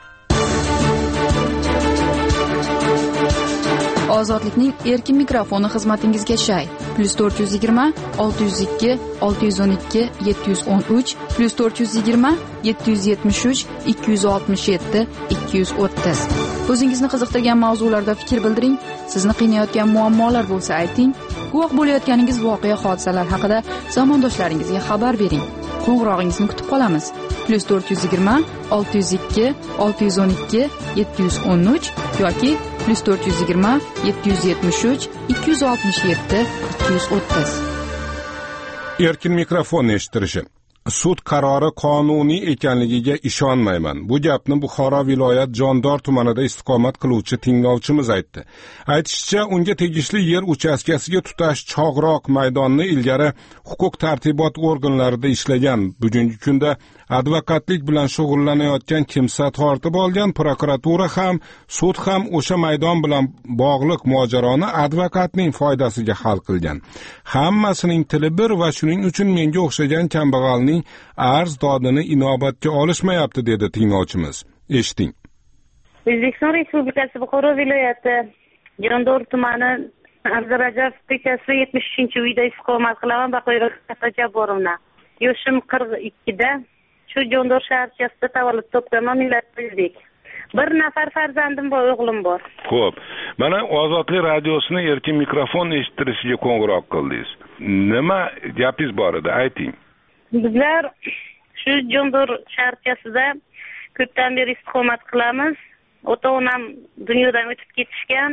Speaker 9: Ozodlikning erkin mikrofoni xizmatingizga shay. plus to'rt yuz yigirma olti yuz ikki olti yuz o'n ikki yetti yuz o'n uch plus to'rt yuz yigirma yetti yuz yetmish uch ikki yuz oltmish yetti ikki yuz o'ttiz. O'zingizni qiziqtirgan mavzularda fikr bildiring. Sizni qiynayotgan muammolar bo'lsa ayting. Guvoh bo'layotganingiz voqea hodisalar haqida zamondoshlaringizga xabar bering. Qo'ng'irog'ingizni kutib qolamiz. plus to'rt yuz yigirma olti yuz ikki olti yuz o'n ikki yetti yuz o'n uch yoki plus to'rt yuz yigirma yetti yuz yetmish uch ikki yuz oltmish yetti ikki yuz o'ttiz.
Speaker 1: Erkin mikrofon eshittirishi. Sud qarori qonuniy ekanligiga ishonmayman. Bu gapni Buxoro viloyat Jondor tumanida istiqomat qiluvchi tinglovchimiz aytdi. Aytishicha, unga tegishli yer uchastkasiga tutash chog'roq maydonni ilgari huquq tartibot organlarida ishlagan. Bugungi kunda advokatlik bilan shug'ullanayotgan kimsa tortib olgan. Prokuratura ham, sud ham o'sha maydon bilan bog'liq mojaroni advokatning foydasiga hal qilgan. Hammasining tili bir va shuning uchun menga o'xshagan kambag'alning arz dodini inobatga olishmayapti, dedi tinglovchimiz. Eshiting.
Speaker 4: O'zbekiston Respublikasi Buxoro viloyati Jondor tumani Abdurajab ko'chasi yetmish uchinchi uyda istiqomat qilaman. Baqoyra Jabborovna. Yoshim qirq ikkida. Shu Jondor shaharchasida tavallud topganman. Millatdek. Bir nafar farzandim bor, o'g'lim bor.
Speaker 1: Xo'p. Mana Ozodlik radiosini erkin mikrofon eshittirishiga qo'ng'iroq qildingiz. Nima gapingiz bor edi? Ayting.
Speaker 4: Bizlar shu Jondor shaharchasida ko'pdan beri istiqomat qilamiz. Ota-onam dunyodan o'tib ketishgan.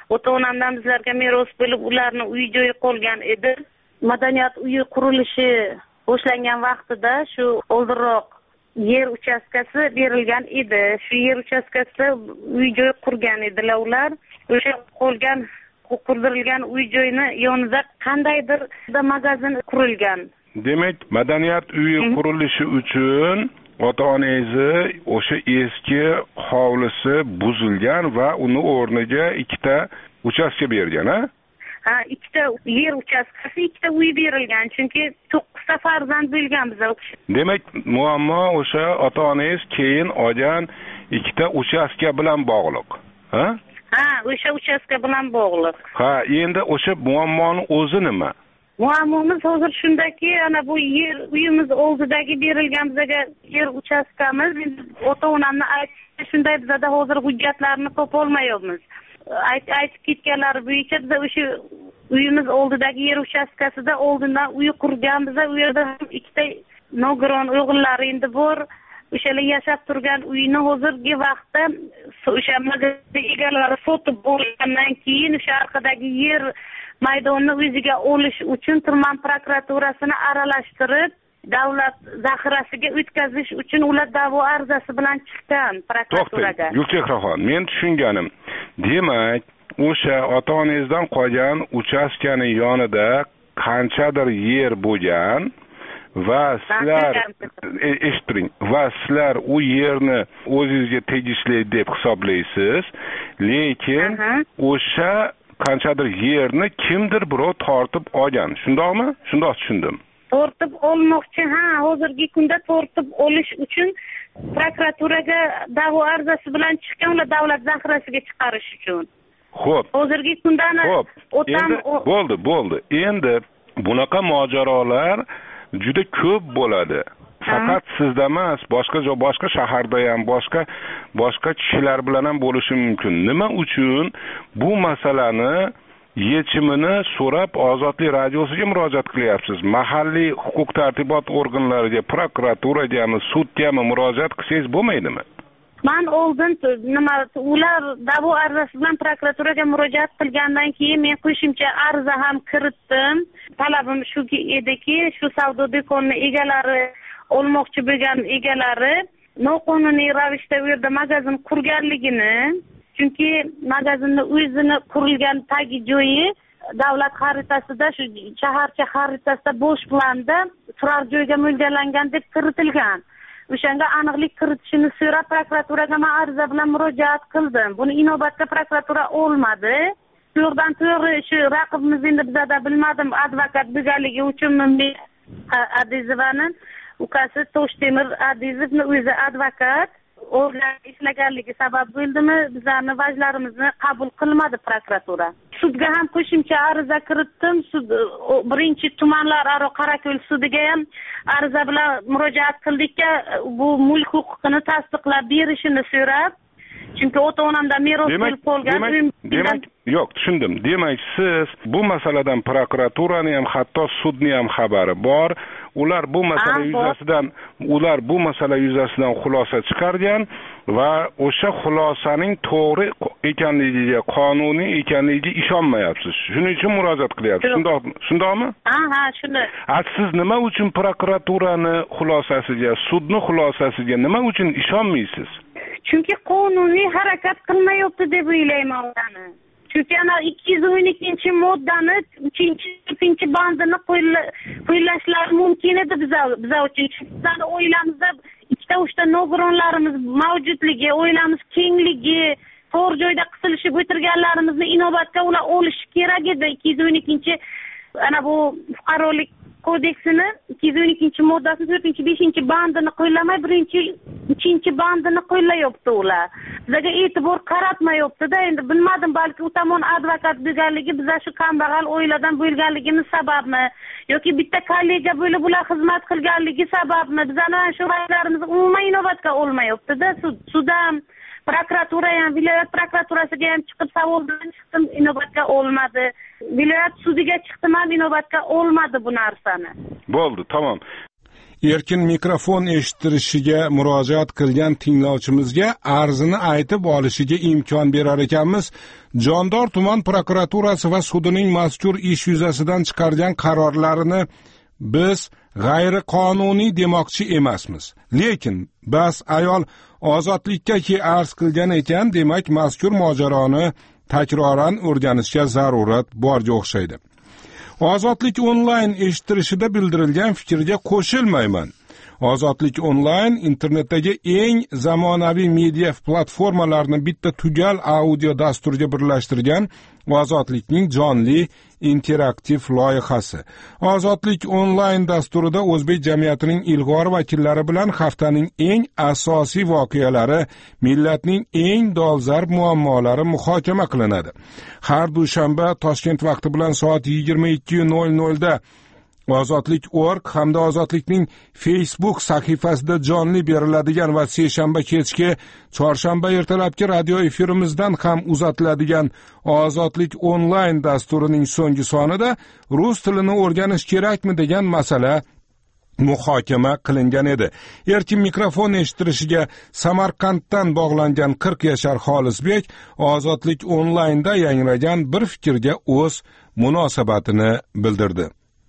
Speaker 4: ota onamdan bizlarga meros bo'lib ularni uy joyi qolgan edi. Madaniyat uyi qurilishi boshlangan vaqtida shu oldinroq yer uchastkasi berilgan edi. Shu yer uchastkasida uy joy qurgan edilar ular. O'sha qolgan qurdirilgan uy joyini yonida qandaydir magazin qurilgan.
Speaker 1: Demak, madaniyat uyi qurilishi uchun ota-onangizni o'sha eski hovlisi buzilgan va uni o'rniga ikkita uchastka bergan, ha?
Speaker 4: Ha, ikkita yer uchastkasi, ikkita uy berilgan, chunki to'qqizta farzand bo'lgan bizlar.
Speaker 1: Demak, muammo o'sha ota-onangiz keyin olgan ikkita uchastka bilan bog'liq, ha?
Speaker 4: Ha, o'sha uchastka bilan bog'liq.
Speaker 1: Ha, endi o'sha muammoning o'zi nima?
Speaker 4: Muammomiz hozir shundaki, ana bu yer uyimiz oldidagi berilgan bizga yer uchastkamiz, ota-onamni aytishdi, shunday bizda hozir hujjatlarni topa olmayapmiz. Aytib ketganlari bo'yicha biz o'sha uyimiz oldidagi yer uchastkasida oldindan uy qurganmiz, u yerda ham ikkita nogiron o'g'illari endi bor. O'shalar yashab turgan uyni hozirgi vaqtda o'sha magazin egalari sotib bo'lgandan keyin o'sha orqadagi yer maydonni o'ziga olish uchun tuman prokuraturasini aralashtirib, davlat zaxirasiga o'tkazish uchun ular da'vo arizasi bilan chiqqan prokuraturaga.
Speaker 1: Gulchehraxon, men tushunganim. Demak, o'sha ota-onangizdan qolgan uchastkani yonida qanchadir yer bo'lgan va sizlar eshittiring, va sizlar u yerni o'zingizga tegishli deb hisoblaysiz, lekin o'sha qanchadir yerni kimdir birov tortib olgan. Shundoqmi? Shundoq tushundim.
Speaker 4: Tortib olmoqchi, ha, hozirgi kunda tortib olish uchun prokuraturaga da'vo arizasi bilan chiqqan, ular davlat zaxirasiga chiqarish uchun.
Speaker 1: Xo'p.
Speaker 4: Hozirgi kunda
Speaker 1: o'tam bo'ldi, bo'ldi. Endi bunaqa mojarolar juda ko'p bo'ladi. Faqat sizda emas, boshqa joy, boshqa shaharda ham, boshqa boshqa kishilar bilan ham bo'lishi mumkin. Nima uchun bu masalani yechimini so'rab Ozodlik radiosiga murojaat qilyapsiz? Mahalliy huquq tartibot organlariga, prokuraturagami, sudgami murojaat qilsangiz bo'lmaydimi?
Speaker 4: Men oldin nima ular da'vo arizasi bilan prokuraturaga murojaat qilgandan keyin men qo'shimcha ariza ham kiritdim. Talabim shuki ediki, shu savdo do'koni egalari olmoqchi bo'lgan egalari noqonuniy ravishda u yerda magazin qurganligini, chunki magazinni o'zini qurilgan tagi joyi davlat xaritasida, shu shaharcha xaritasida bosh planda turar joyga mo'ljallangan deb kiritilgan. O'shanga aniqlik kiritishini so'rab prokuraturaga men ariza bilan murojaat qildim. Buni inobatga prokuratura olmadi. To'g'ridan to'g'ri shu raqibimiz endi bizda bilmadim, advokat bo'lganligi uchun Adizovaning ukasi Toshtemir Adizovni o'zi advokat organ ishlaganligi sabab bo'ldimi, bizlarni vajlarimizni qabul qilmadi prokuratura. Sudga ham qo'shimcha ariza kiritdim. Sud birinchi tumanlararo Qorako'l sudiga ham ariza bilan murojaat qildikka, bu mulk huquqini tasdiqlab berishini so'rab, chunki ota-onamdan meros bo'lib qolgan.
Speaker 1: Demak, yo'q, tushundim. Demak, siz bu masaladan prokuraturaning ham, hatto sudning ham xabari bor. Ular bu masala yuzasidan ular bu masala yuzasidan xulosa chiqargan va o'sha xulosaning to'g'ri ekanligiga, qonuniy ekanligiga ishonmayapsiz. Shuning uchun murojaat qilyapsiz. Shundoqmi? Shundoqmi?
Speaker 4: Ha, ha, shunday.
Speaker 1: Siz nima uchun prokuraturani xulosasiga, sudning xulosasiga nima uchun ishonmaysiz?
Speaker 4: Chunki qonuniy harakat qilmayapti deb o'ylayman ularni. Chunki ana ikki yuz o'n ikkinchi moddani uchinchi to'rtinchi bandini qo'llashlari mumkin edi bizlar uchun. Bizning oilamizda ikkita uchta nogironlarimiz mavjudligi, oilamiz kengligi, to'g'ri joyda qisilishib o'tirganlarimizni inobatga ular olishi kerak edi. ikki yuz o'n ikkinchi ana bu fuqarolik kodeksini ikki yuz o'n ikkinchi moddasi to'rtinchi beshinchi bandini qo'llamay, birinchi uchinchi bandini qo'llayapti ular. Bizga e'tibor qaratmayapti-da. Endi bilmadim, balki u tomon advokat bo'lganligi, biz shu kambag'al oiladan bo'lganligimiz sababmi yoki bitta kollega bo'lib ular xizmat qilganligi sababmi? Biz ana shu raylarimizni umuman inobatga olmayapti-da. Sud ham, prokuratura ham, viloyat prokuraturasiga ham chiqib savol bilan chiqdim, inobatga olmadi. Viloyat sudiga chiqdim ham inobatga olmadi bu narsani.
Speaker 1: Bo'ldi, tamom. erkin mikrofon eshittirishiga murojaat qilgan tinglovchimizga arzini aytib olishiga imkon berar ekanmiz. Jondor tuman prokuraturasi va sudining mazkur ish yuzasidan chiqargan qarorlarini biz g'ayriqonuniy demoqchi emasmiz. Lekin bas ayol ozodlikka arz qilgan ekan, demak mazkur mojaroni takroran o'rganishga zarurat borga o'xshaydi. Ozodlik onlayn eshittirishida bildirilgan fikrga qo'shilmayman. Ozodlik onlayn internetdagi eng zamonaviy media platformalarni bitta tugal audio dasturga birlashtirgan Ozodlikning jonli interaktiv loyihasi. Ozodlik onlayn dasturida o'zbek jamiyatining ilg'or vakillari bilan haftaning eng asosiy voqealari, millatning eng dolzarb muammolari muhokama qilinadi. Har dushanba Toshkent vaqti bilan soat yigirma ikki nol nol da Ozodlik nokta org hamda Ozodlikning Facebook sahifasida jonli beriladigan va seshanba kechki, chorshanba ertalabki radio efirimizdan ham uzatiladigan Ozodlik onlayn dasturining so'nggi sonida rus tilini o'rganish kerakmi degan masala muhokama qilingan edi. Erkin mikrofon eshittirishiga Samarqanddan bog'langan qirq yashar Xolisbek Ozodlik onlaynda yangragan bir fikrga o'z munosabatini bildirdi.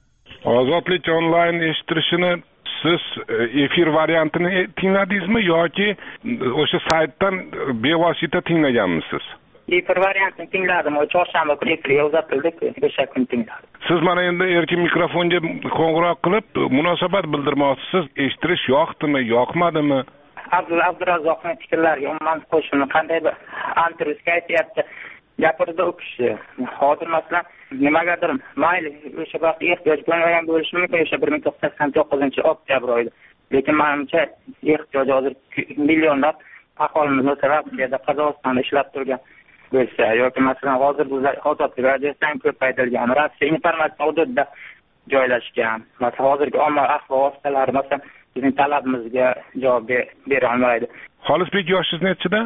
Speaker 1: Ozodlik onlayn eshittirishini siz efir variantini tingladingizmi yoki o'sha saytdan bevosita tinglaganmisiz?
Speaker 14: Efir variantini tingladim. O chorshanba kuni efirga uzatildi, o'sha kuni tingladim.
Speaker 1: Siz mana endi erkin mikrofonga qo'ng'iroq qilib munosabat bildirmoqchisiz. Eshittirish yoqdimi, yoqmadimi?
Speaker 14: Abdulla Abdurazzoqning fikrlariga umuman qo'shimni qanday bir antriz kayfiyatda gapirdi u kishi. Hozir masalan nimagadir mayli o'sha vaqt ehtiyoj bo'lmagan bo'lishi mumkin, o'sha bir ming to'qson yuz sakson to'qqizinchi oktyabr oyida. Lekin menimcha ehtiyoj hozir millionlab aholimiz Rossiyada, Qozog'istonda ishlab turgan bo'lsa yoki masalan hozir bu Ozodlik radiosidan ko'paytirilgan Rossiya informatsion hududida joylashgan. Masalan hozirgi ommaviy axborot vositalari masalan bizning talabimizga javob bera olmaydi.
Speaker 1: Xolisbek, yoshingiz nechida?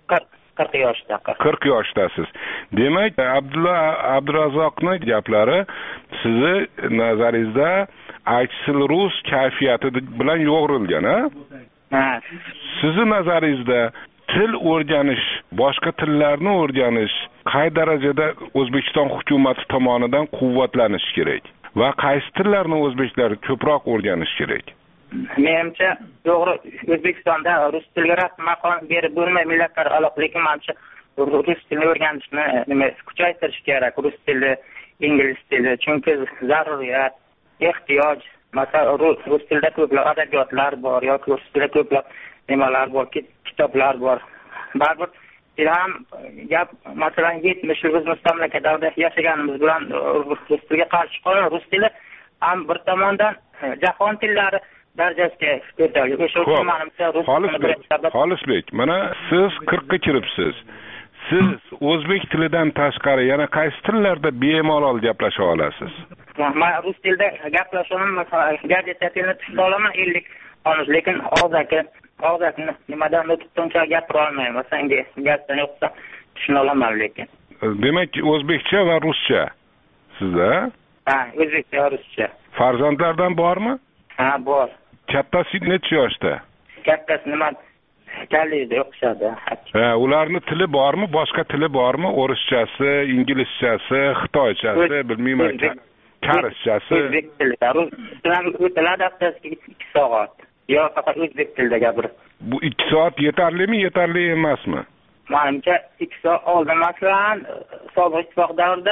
Speaker 14: qirq yoshda.
Speaker 1: qirq yoshdasiz. Demak, Abdulla Abdurazzoqning gaplari sizni nazaringizda aksil rus kayfiyati bilan yo'g'rilgan, ha?
Speaker 14: Ha.
Speaker 1: Sizni nazaringizda til o'rganish, boshqa tillarni o'rganish qay darajada O'zbekiston hukumati tomonidan quvvatlanishi kerak va qaysi tillarni o'zbeklar ko'proq o'rganish kerak?
Speaker 14: Menimcha to'g'ri, O'zbekistonda rus tiliga rasmiy maqom berib bo'lmay millatlar aloq, lekin menimcha rus tilini o'rganishni nima kuchaytirish kerak. Rus tili, ingliz tili, chunki zaruriyat, ehtiyoj. Masalan, rus tilida ko'plab adabiyotlar bor yoki rus tilida ko'plab nimalar bor, kitoblar bor. Baribir ham gap masalan yetmish yil biz mustamlakada yashaganimiz bilan rus tiliga qarshi qo'yilgan. Rus tili ham bir tomondan jahon tillari darajasiga ko'tarildi. O'sha uchun menimcha rus tilini
Speaker 1: Xolisbek, mana siz qirqqa kiribsiz. Siz o'zbek tilidan tashqari yana qaysi tillarda bemalol gaplasha olasiz?
Speaker 14: Men rus tilida gaplashaman, masalan, gazeta tilini tushuna olaman ellik xonus, lekin og'zaki og'zakni nimadan o'tibtoncha gapira olmayman. Masalan, gazetani o'qisa tushuna olaman lekin.
Speaker 1: Demak, o'zbekcha va ruscha sizda?
Speaker 14: Ha, o'zbekcha va ruscha.
Speaker 1: Farzandlardan bormi?
Speaker 14: Ha, bor.
Speaker 1: Kattasi necha yoshda?
Speaker 14: Kattasi nima kollejda o'qishadi.
Speaker 1: Ha, ularning tili bormi? Boshqa tili bormi? O'rischasi, inglizchasi, xitoychasi, bilmayman, karischasi.
Speaker 14: O'zbek tili. Rus tilini o'tiladi haftasiga ikki soat. Yo faqat o'zbek tilida gapiradi.
Speaker 1: Bu ikki soat yetarlimi, yetarli emasmi?
Speaker 14: Menimcha ikki soat oldin masalan sobiq ittifoq davrida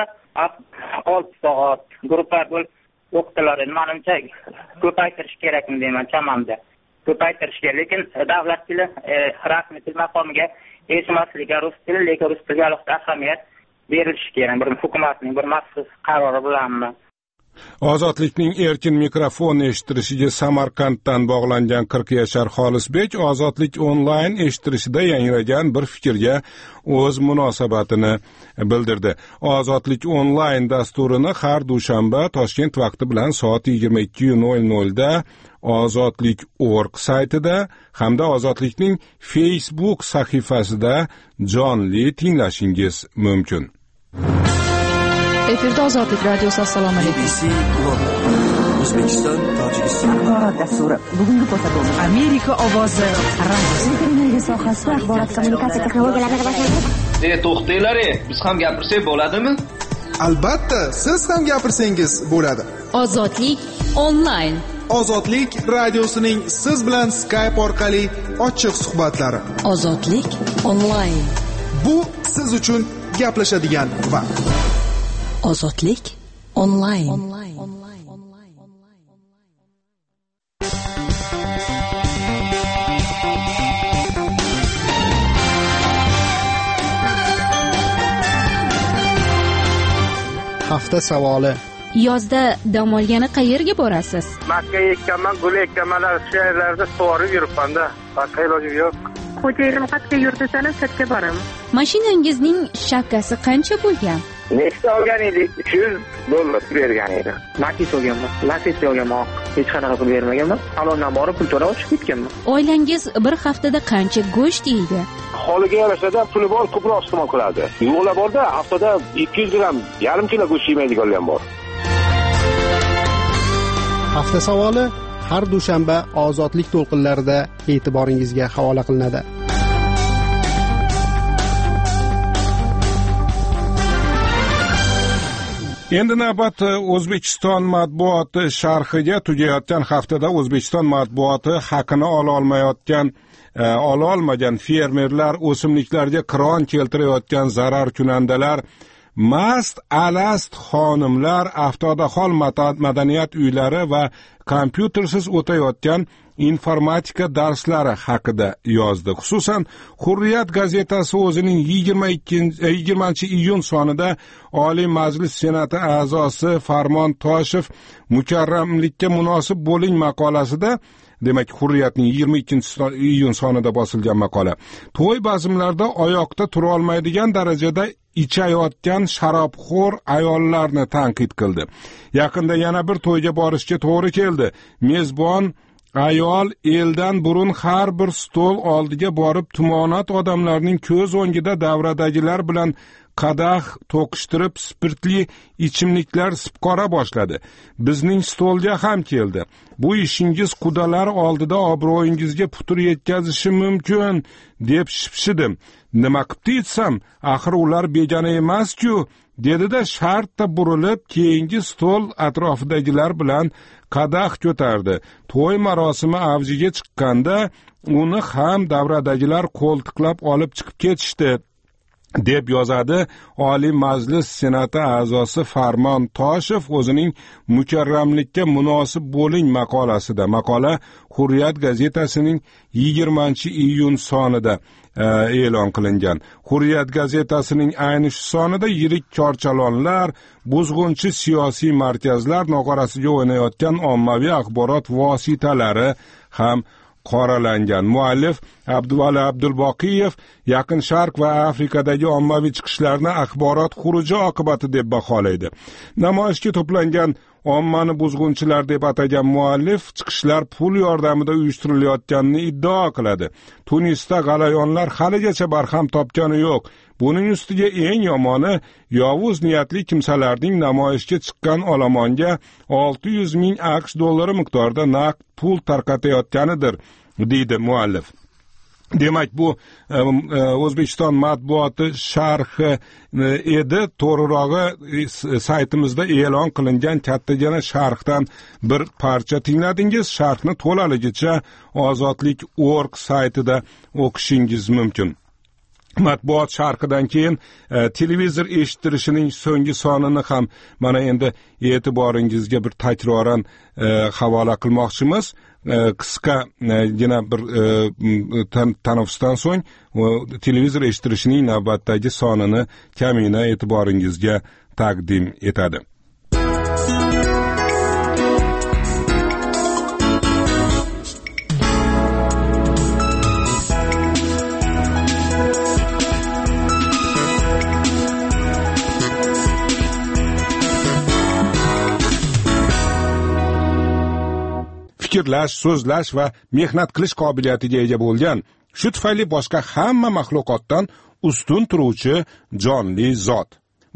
Speaker 14: olti soat guruhlar bo'lib o'qitilar. Menimcha ko'paytirish kerakmi deyman chamamda. Ko'paytirish kerak, lekin davlat tili rasmiy til maqomiga erishmasligi rus tili, lekin rus tiliga alohida ahamiyat berilishi kerak. Bir hukumatning bir maxsus qarori bilanmi?
Speaker 1: Ozodlikning erkin mikrofon eshittirishiga Samarqanddan bog'langan qirq yashar Xolisbek Ozodlik onlayn eshittirishida yangragan bir fikrga o'z munosabatini bildirdi. Ozodlik onlayn dasturini har dushanba Toshkent vaqti bilan soat yigirma ikki nol nol da ozodlik nokta org saytida hamda Ozodlikning Facebook sahifasida jonli tinglashingiz mumkin.
Speaker 9: Efirda Ozodlik radiosi. Assalomu alaykum.
Speaker 20: O'zbekiston, Tojikiston dasturi. Bugungi ko'rsatuvimiz Amerika ovozi radiosi.
Speaker 21: Energiya sohasi va axborot kommunikatsiya texnologiyalarini rivojlantirish.
Speaker 22: E, to'xtanglar, biz ham gapirsak bo'ladimi?
Speaker 23: Albatta, siz ham gapirsangiz bo'ladi.
Speaker 12: Ozodlik onlayn.
Speaker 23: Ozodlik radiosining siz bilan Skype orqali ochiq suhbatlari.
Speaker 12: Ozodlik onlayn.
Speaker 23: Bu siz uchun gaplashadigan vaqt.
Speaker 12: Ozodlik onlayn.
Speaker 2: Hafta savoli.
Speaker 12: Yozda dam olgani qayerga borasiz?
Speaker 24: Makka ekkanman, gul ekkanman, she'rlarda sug'orib yuribman-da. Boshqa ilojim yo'q.
Speaker 25: Xo'jayinim qatga yur desani, chetga boraman.
Speaker 12: Mashinangizning shakkasi qancha bo'lgan?
Speaker 24: Nechta olgan edik? uch yuz dollar bergan edi. Matiz olganman. Lacetti olganman. Hech qanaqa pul bermaganman. Salondan borib pul to'lab chiqib ketganman.
Speaker 12: Oilangiz bir haftada qancha go'sht yeydi?
Speaker 13: Holiga yarashada puli bor ko'proq iste'mol qiladi. Yo'qlar borda haftada ikki yuz gramm, yarim kilo go'sht yeymaydiganlar bor.
Speaker 2: Hafta savoli har dushanba ozodlik to'lqinlarida e'tiboringizga havola qilinadi.
Speaker 1: Endi navbat O'zbekiston matbuoti sharhiga. Tugayotgan haftada O'zbekiston matbuoti haqini ola olmayotgan ola olmagan fermerlar, o'simliklarga qiron keltirayotgan zarar kunandalar, mast alast xonimlar, avtodahol madaniyat uylari va kompyutersiz o'tayotgan informatika darslari haqida yozdi. Xususan, Hurriyat gazetasi o'zining yigirmanchi iyun sonida Oliy Majlis Senati a'zosi Farmon Toshev mukarramlikka munosib bo'ling maqolasida, demak Hurriyatning yigirma ikkinchi iyun sonida bosilgan maqola, to'y bazmlarda oyoqda tura olmaydigan darajada ichayotgan sharobxo'r ayollarni tanqid qildi. Yaqinda yana bir to'yga borishga to'g'ri keldi. Mezbon ayol eldan burun har bir stol oldiga borib tumonat odamlarning ko'z o'ngida davradagilar bilan qadah to'qishtirib spirtli ichimliklar sipqora boshladi. Bizning stolga ham keldi. Bu ishingiz qudalar oldida obro'yingizga putur yetkazishi mumkin deb shipshidim. Nima qilib etsam, axir ular begona emas-ku, dedi-da shartta burilib keyingi stol atrofidagilar bilan qadah ko'tardi. To'y marosimi avjiga chiqqanda uni ham davradagilar qo'ltiqlab olib chiqib ketishdi, deb yozadi Oliy Majlis Senati a'zosi Farmon Toshev o'zining mukarramlikka munosib bo'ling maqolasida. Maqola Hurriyat gazetasining yigirmanchi iyun sonida e'lon qilingan. Hurriyat gazetasining ayni shu sonida yirik korchalonlar, buzg'unchi siyosiy markazlar noqorasiga o'ynayotgan ommaviy axborot vositalari ham qoralangan. Muallif Abduvali Abdulboqiyev Yaqin Sharq va Afrikadagi ommaviy chiqishlarni axborot xuruji oqibati deb baholaydi. Namoyishga to'plangan ommani buzg'unchilar deb atagan muallif chiqishlar pul yordamida uyushtirilayotganini iddao qiladi. Tunisda g'alayonlar haligacha barham topgani yo'q. Buning ustiga eng yomoni yovuz niyatli kimsalarning namoyishga chiqqan olomonga olti yuz ming aqsh dollari miqdorida naqd pul tarqatayotganidir, deydi muallif. Demak, bu O'zbekiston matbuoti sharhi edi. To'g'rirog'i saytimizda e'lon qilingan kattagina sharhdan bir parcha tingladingiz. Sharhni to'laligicha ozodlik nokta org saytida o'qishingiz mumkin. Matbuot sharhidan keyin e, televizor eshittirishining so'nggi sonini ham mana endi e'tiboringizga bir takroran e, havola qilmoqchimiz. E, qisqa yana e, bir e, tan tanaffusdan so'ng televizor eshittirishining navbatdagi sonini kamina e'tiboringizga taqdim etadi. Fikrlash, so'zlash va mehnat qilish qobiliyatiga ega bo'lgan, shu tufayli boshqa hamma maxluqotdan ustun turuvchi jonli zot.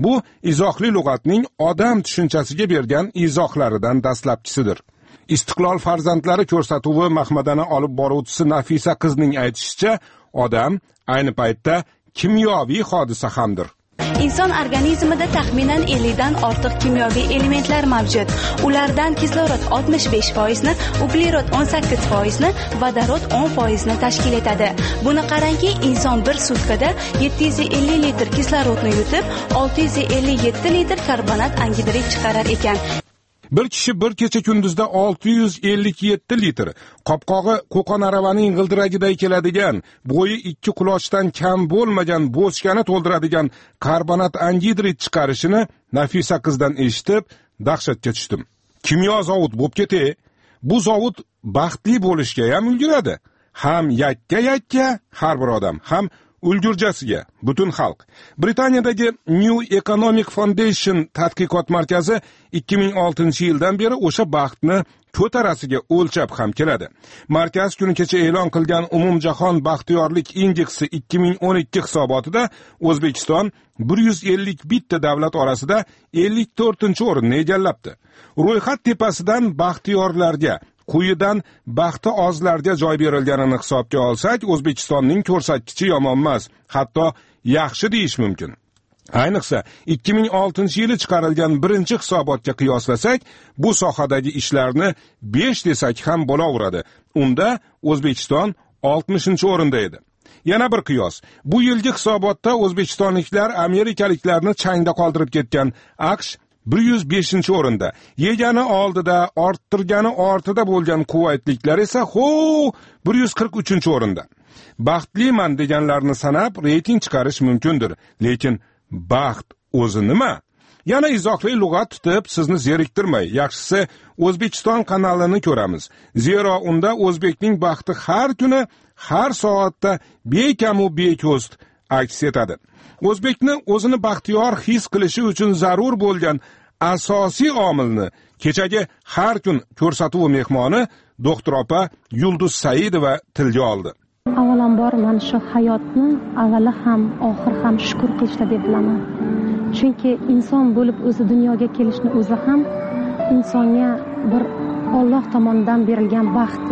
Speaker 1: Bu izohli lug'atning odam tushunchasiga bergan izohlaridan dastlabkisidir. Istiqlol farzandlari ko'rsatuvi mahmadani olib boruvchisi Nafisa qizning aytishicha, odam ayni paytda kimyoviy hodisa hamdir.
Speaker 5: Inson organizmida taxminan ellik dan ortiq kimyoviy elementlar mavjud. Ulardan kislorod oltmish besh foizni, uglerod o'n sakkiz foizni, vodorod o'n foizni tashkil etadi. Buni qarangki, inson bir sutkada yetti yuz ellik litr kislorodni yutib, olti yuz ellik yetti litr karbonat angidrid chiqarar ekan.
Speaker 1: Bir kishi bir kecha kunduzda olti yuz ellik yetti litr, qopqog'i qo'qon aravaning g'ildiragiday keladigan, bo'yi ikki qulochdan kam bo'lmagan bochkani to'ldiradigan karbonat angidrid chiqarishini Nafisa qizdan eshitib, dahshatga tushdim. Kimyo zavod bo'lib ketay, bu zavod baxtli bo'lishga ham ulguradi. Ham yakka-yakka har bir odam, ham ulgurjasiga butun xalq. Britaniyadagi New Economic Foundation tadqiqot markazi ikki ming oltinchi yildan beri o'sha baxtni ko'tarasiga o'lchab ham keladi. Markaz kuni kecha e'lon qilgan umumjahon baxtiyorlik indeksi ikki ming o'n ikki hisobotida O'zbekiston bir yuz ellik bitta davlat orasida ellik to'rtinchi o'rinni egallabdi. Ro'yxat tepasidan baxtiyorlarga, quyidan baxti ozlarga joy berilganini hisobga olsak, O'zbekistonning ko'rsatkichi yomon emas, hatto yaxshi deyish mumkin. Ayniqsa ikki ming oltinchi yili chiqarilgan birinchi hisobotga qiyoslasak, bu sohadagi ishlarni besh desak ham bo'laveradi. Unda O'zbekiston oltmishinchi o'rinda edi. Yana bir qiyos. Bu yilgi hisobotda o'zbekistonliklar amerikaliklarni changda qoldirib ketgan AQSh bir yuz beshinchi o'rinda. Yegani oldida, orttirgani ortida bo'lgan Kuvaytliklar esa ho bir yuz qirq uchinchi o'rinda. Baxtliman deganlarni sanab reyting chiqarish mumkindir, lekin baxt o'zi nima? Yana izohli lug'at tutib sizni zeriktirmay, yaxshisi O'zbekiston kanalini ko'ramiz. Zero unda o'zbekning baxti har kuni, har soatda bekam u beko'st aks etadi. O'zbekni o'zini baxtiyor his qilishi uchun zarur bo'lgan asosiy omilni kechagi har kun ko'rsatuv mehmoni doktor opa Yulduz Saidova tilga oldi.
Speaker 8: Avvalambor men shu hayotni avvali ham oxir ham shukr qilishda deb bilaman. Chunki inson bo'lib o'zi dunyoga kelishni o'zi ham insonga bir Alloh tomonidan berilgan baxt.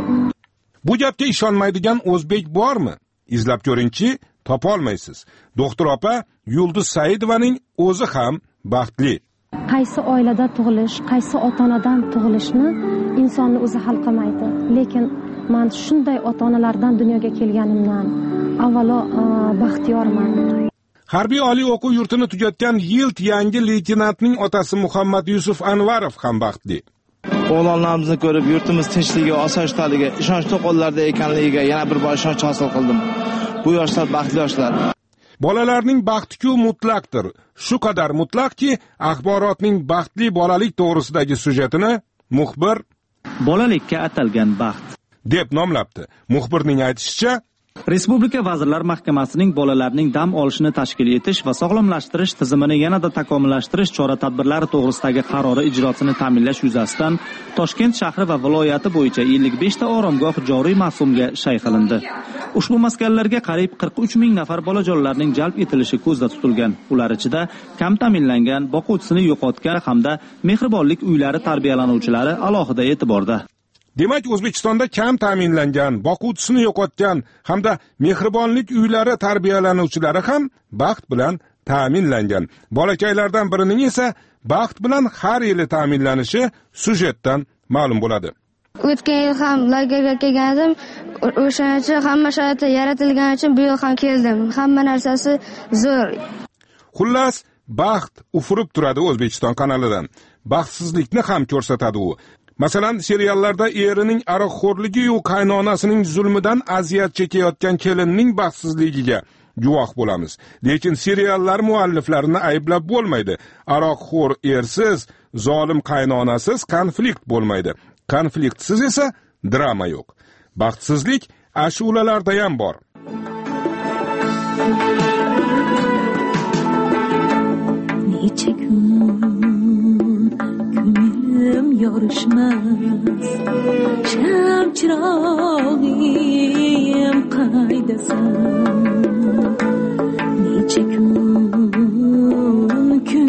Speaker 1: Bu gapga ishonmaydigan o'zbek bormi? Izlab ko'ringki, topa olmaysiz. Doktor opa Yulduz Saidovaning o'zi ham baxtli.
Speaker 8: Qaysi oilada tug'ilish, qaysi ota-onadan tug'ilishni insonni o'zi hal qilmaydi. Lekin men shunday ota-onalardan dunyoga kelganimdan avvalo baxtiyorman.
Speaker 1: Harbiy oliy o'quv yurtini tugatgan yilt yangi leytenantning otasi Muhammad Yusuf Anvarov ham baxtli.
Speaker 10: O'g'lonlarimizni ko'rib, yurtimiz tinchligi, osoyishtaligi, ishonchli qo'llarda ekanligiga yana bir bor ishonch hosil qildim. Bu yoshlar baxtli yoshlar.
Speaker 1: Bolalarning baxti-ku mutlaqdir. Shu qadar mutlaqki, axborotning baxtli bolalik to'g'risidagi syujetini muxbir
Speaker 11: bolalikka atalgan baxt
Speaker 1: deb nomlabdi. Muxbirning aytishicha,
Speaker 11: Respublika Vazirlar Mahkamasining bolalarning dam olishini tashkil etish va sog'lomlashtirish tizimini yanada takomillashtirish chora-tadbirlari to'g'risidagi qarori ijrosini ta'minlash yuzasidan Toshkent shahri va viloyati bo'yicha ellik besh ta oromgoh joriy mavsumga shay qilindi. Ushbu maskanlarga qariyb qirq uch ming nafar bolajonlarning jalb etilishi ko'zda tutilgan. Ular ichida kam ta'minlangan, boquvchisini yo'qotgan hamda mehribonlik uylari tarbiyalanuvchilari alohida e'tiborda.
Speaker 1: Demak, O'zbekistonda kam ta'minlangan, boquvchisini yo'qotgan hamda mehribonlik uylari tarbiyalanuvchilari ham baxt bilan ta'minlangan. Bolakaylardan birining esa baxt bilan har yili ta'minlanishi syujetdan ma'lum bo'ladi.
Speaker 16: O'tgan yil ham lagerga kelgandim. O'shacha hamma sharoit yaratilgani uchun bu yil ham keldim. Hamma narsasi zo'r.
Speaker 1: Xullas, baxt ufurib turadi O'zbekiston kanalidan. Baxtsizlikni ham ko'rsatadi u. Masalan, seriallarda erining aroqxo'rligi yu qaynonasining zulmidan aziyat chekayotgan kelinning baxtsizligiga guvoh bo'lamiz. Lekin seriallar mualliflarini ayblab bo'lmaydi. Aroqxo'r ersiz, zolim qaynonasiz konflikt bo'lmaydi. Konfliktsiz esa drama yo'q. Baxtsizlik ashulalarda ham bor.
Speaker 26: Necha kun ko'nglim yorishmas, sham chirog'im qaydasan? Necha kun kun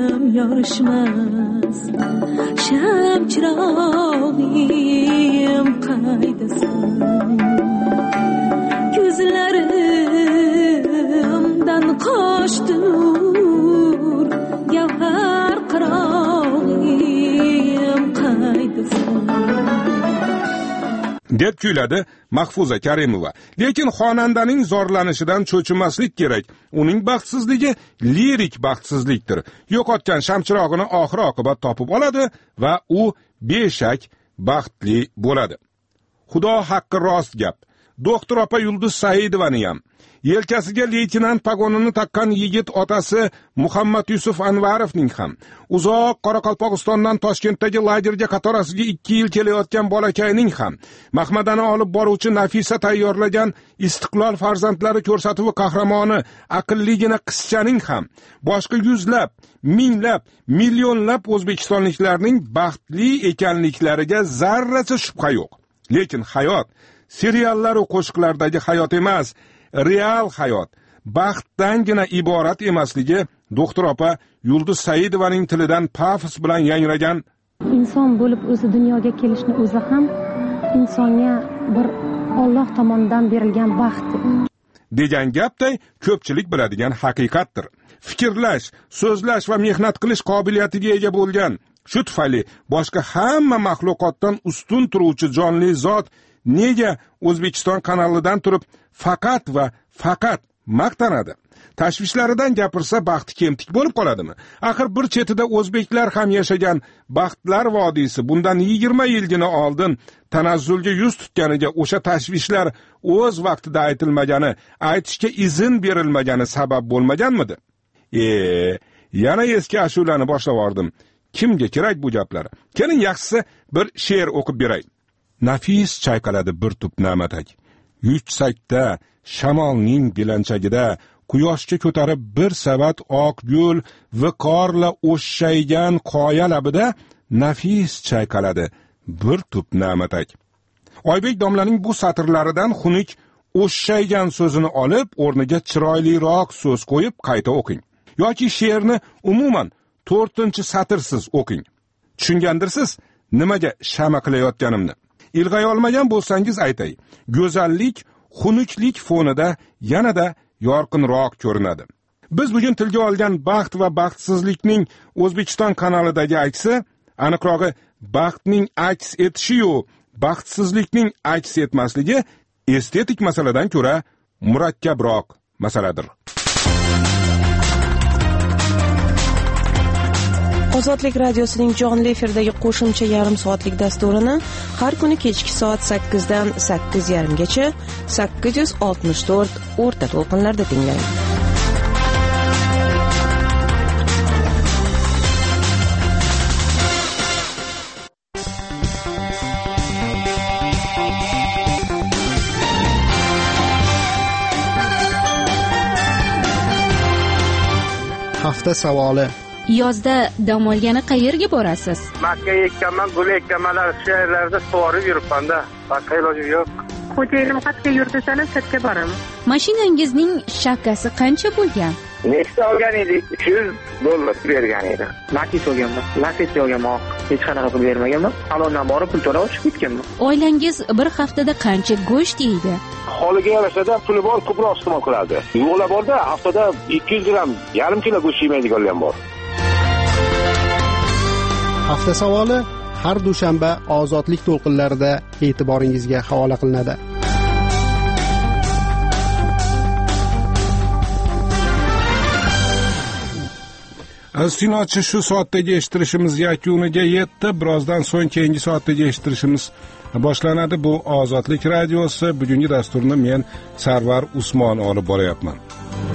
Speaker 26: ko'nglim yorishmas sham chirog'im qaydasan ko'zlarimdan qochdur gavhar qirog'im qaydasan
Speaker 1: deb kuyladi Mahfuza Karimova. Lekin xonandaning zorlanishidan cho'chimaslik kerak. Uning baxtsizligi lirik baxtsizlikdir. Yo'qotgan shamchirog'ini oxir oqibat topib oladi va u beshak baxtli bo'ladi. Xudo haqqi rost gap. Doktor opa Yulduz Saidovani ham yelkasiga leytenant pagonini taqqan yigit otasi Muhammad Yusuf Anvarovning ham uzoq Qoraqalpog'istondan Toshkentdagi lagerga qatorasiga ikki yil kelayotgan bolakayning ham Mahmadani olib boruvchi Nafisa tayyorlagan Istiqlol farzandlari ko'rsatuvi qahramoni aqlligina qizchaning ham boshqa yuzlab, minglab, millionlab o'zbekistonliklarning baxtli ekanliklariga zarracha shubha yo'q. Lekin hayot seriallar va qo'shiqlardagi hayot emas, real hayot baxtdangina iborat emasligi doktor opa Yulduz Saidovaning tilidan pafos bilan yangragan
Speaker 8: inson bo'lib o'zi dunyoga kelishni o'zi ham insonga bir Alloh tomonidan berilgan baxt
Speaker 1: degan gapday ko'pchilik biladigan haqiqatdir. Fikrlash, so'zlash va mehnat qilish qobiliyatiga ega bo'lgan, shu tufayli boshqa hamma maxluqotdan ustun turuvchi jonli zot nega O'zbekiston kanalidan turib faqat va faqat maqtanadi? Tashvishlaridan gapirsa baxti kemtik bo'lib qoladimi? Axir bir chetida o'zbeklar ham yashagan baxtlar vodiysi bundan yigirma yilgina oldin tanazzulga yuz tutganiga o'sha tashvishlar o'z vaqtida aytilmagani, aytishga izn berilmagani sabab bo'lmaganmidi? E, yana eski ashulani boshlab yordim. Kimga kerak bu gaplar? Keling yaxshisi bir she'r o'qib beray. Nafis chayqaladi bir tup na'matak. Yuksakda shamolning belanchagida quyoshga ko'tarib bir savat oq gul viqorla o'shshaygan qoya labida nafis chayqaladi bir tup na'matak. Oybek domlaning bu satrlaridan xunuk o'shshaygan so'zini olib, o'rniga chiroyliroq so'z qo'yib qayta o'qing. Yoki she'rni umuman to'rtinchi satrsiz o'qing. Tushungandirsiz nimaga shama qilayotganimni? Ilg'ay olmagan bo'lsangiz aytay. Go'zallik xunuklik fonida yanada yorqinroq ko'rinadi. Biz bugun tilga olgan baxt va baxtsizlikning O'zbekiston kanalidagi aksi, aniqrog'i baxtning aks etishi-yu, baxtsizlikning aks etmasligi estetik masaladan ko'ra murakkabroq masaladir.
Speaker 3: Ozodlik radiosining jonli efirdagi qo'shimcha yarim soatlik dasturini har kuni kechki soat sakkiz dan sakkiz yarim gacha sakkiz yuz oltmish to'rt o'rta to'lqinlarda tinglang.
Speaker 2: Hafta savoli.
Speaker 12: Yozda dam olgani qayerga borasiz?
Speaker 24: Makka ekkanman, gul ekkanmanlar, she'rlarda sug'orib yuribman-da. Boshqa ilojim yo'q.
Speaker 25: Xo'jayinim qayerga yur desani, chetga boraman.
Speaker 12: Mashinangizning shapkasi qancha bo'lgan?
Speaker 24: Nechta olgan edik? uch yuz dollar bergan edi. Matiz olganman. Lacetti olganman. Hech qanaqa pul bermaganman. Salondan borib pul to'lab chiqib ketganman.
Speaker 12: Oilangiz bir haftada qancha go'sht yeydi?
Speaker 13: Holiga yarashada puli bor ko'proq iste'mol qiladi. Yo'qlar borda haftada ikki yuz gramm, yarim kilo go'sht yeymaydiganlar bor.
Speaker 2: Hafta savoli har dushanba ozodlik to'lqinlarida e'tiboringizga havola qilinadi.
Speaker 1: Astinochi shu soatdagi eshittirishimiz yakuniga yetdi. Birozdan so'ng keyingi soatdagi eshittirishimiz boshlanadi. Bu Ozodlik radiosi. Bugungi dasturni men Sarvar Usmon olib boryapman.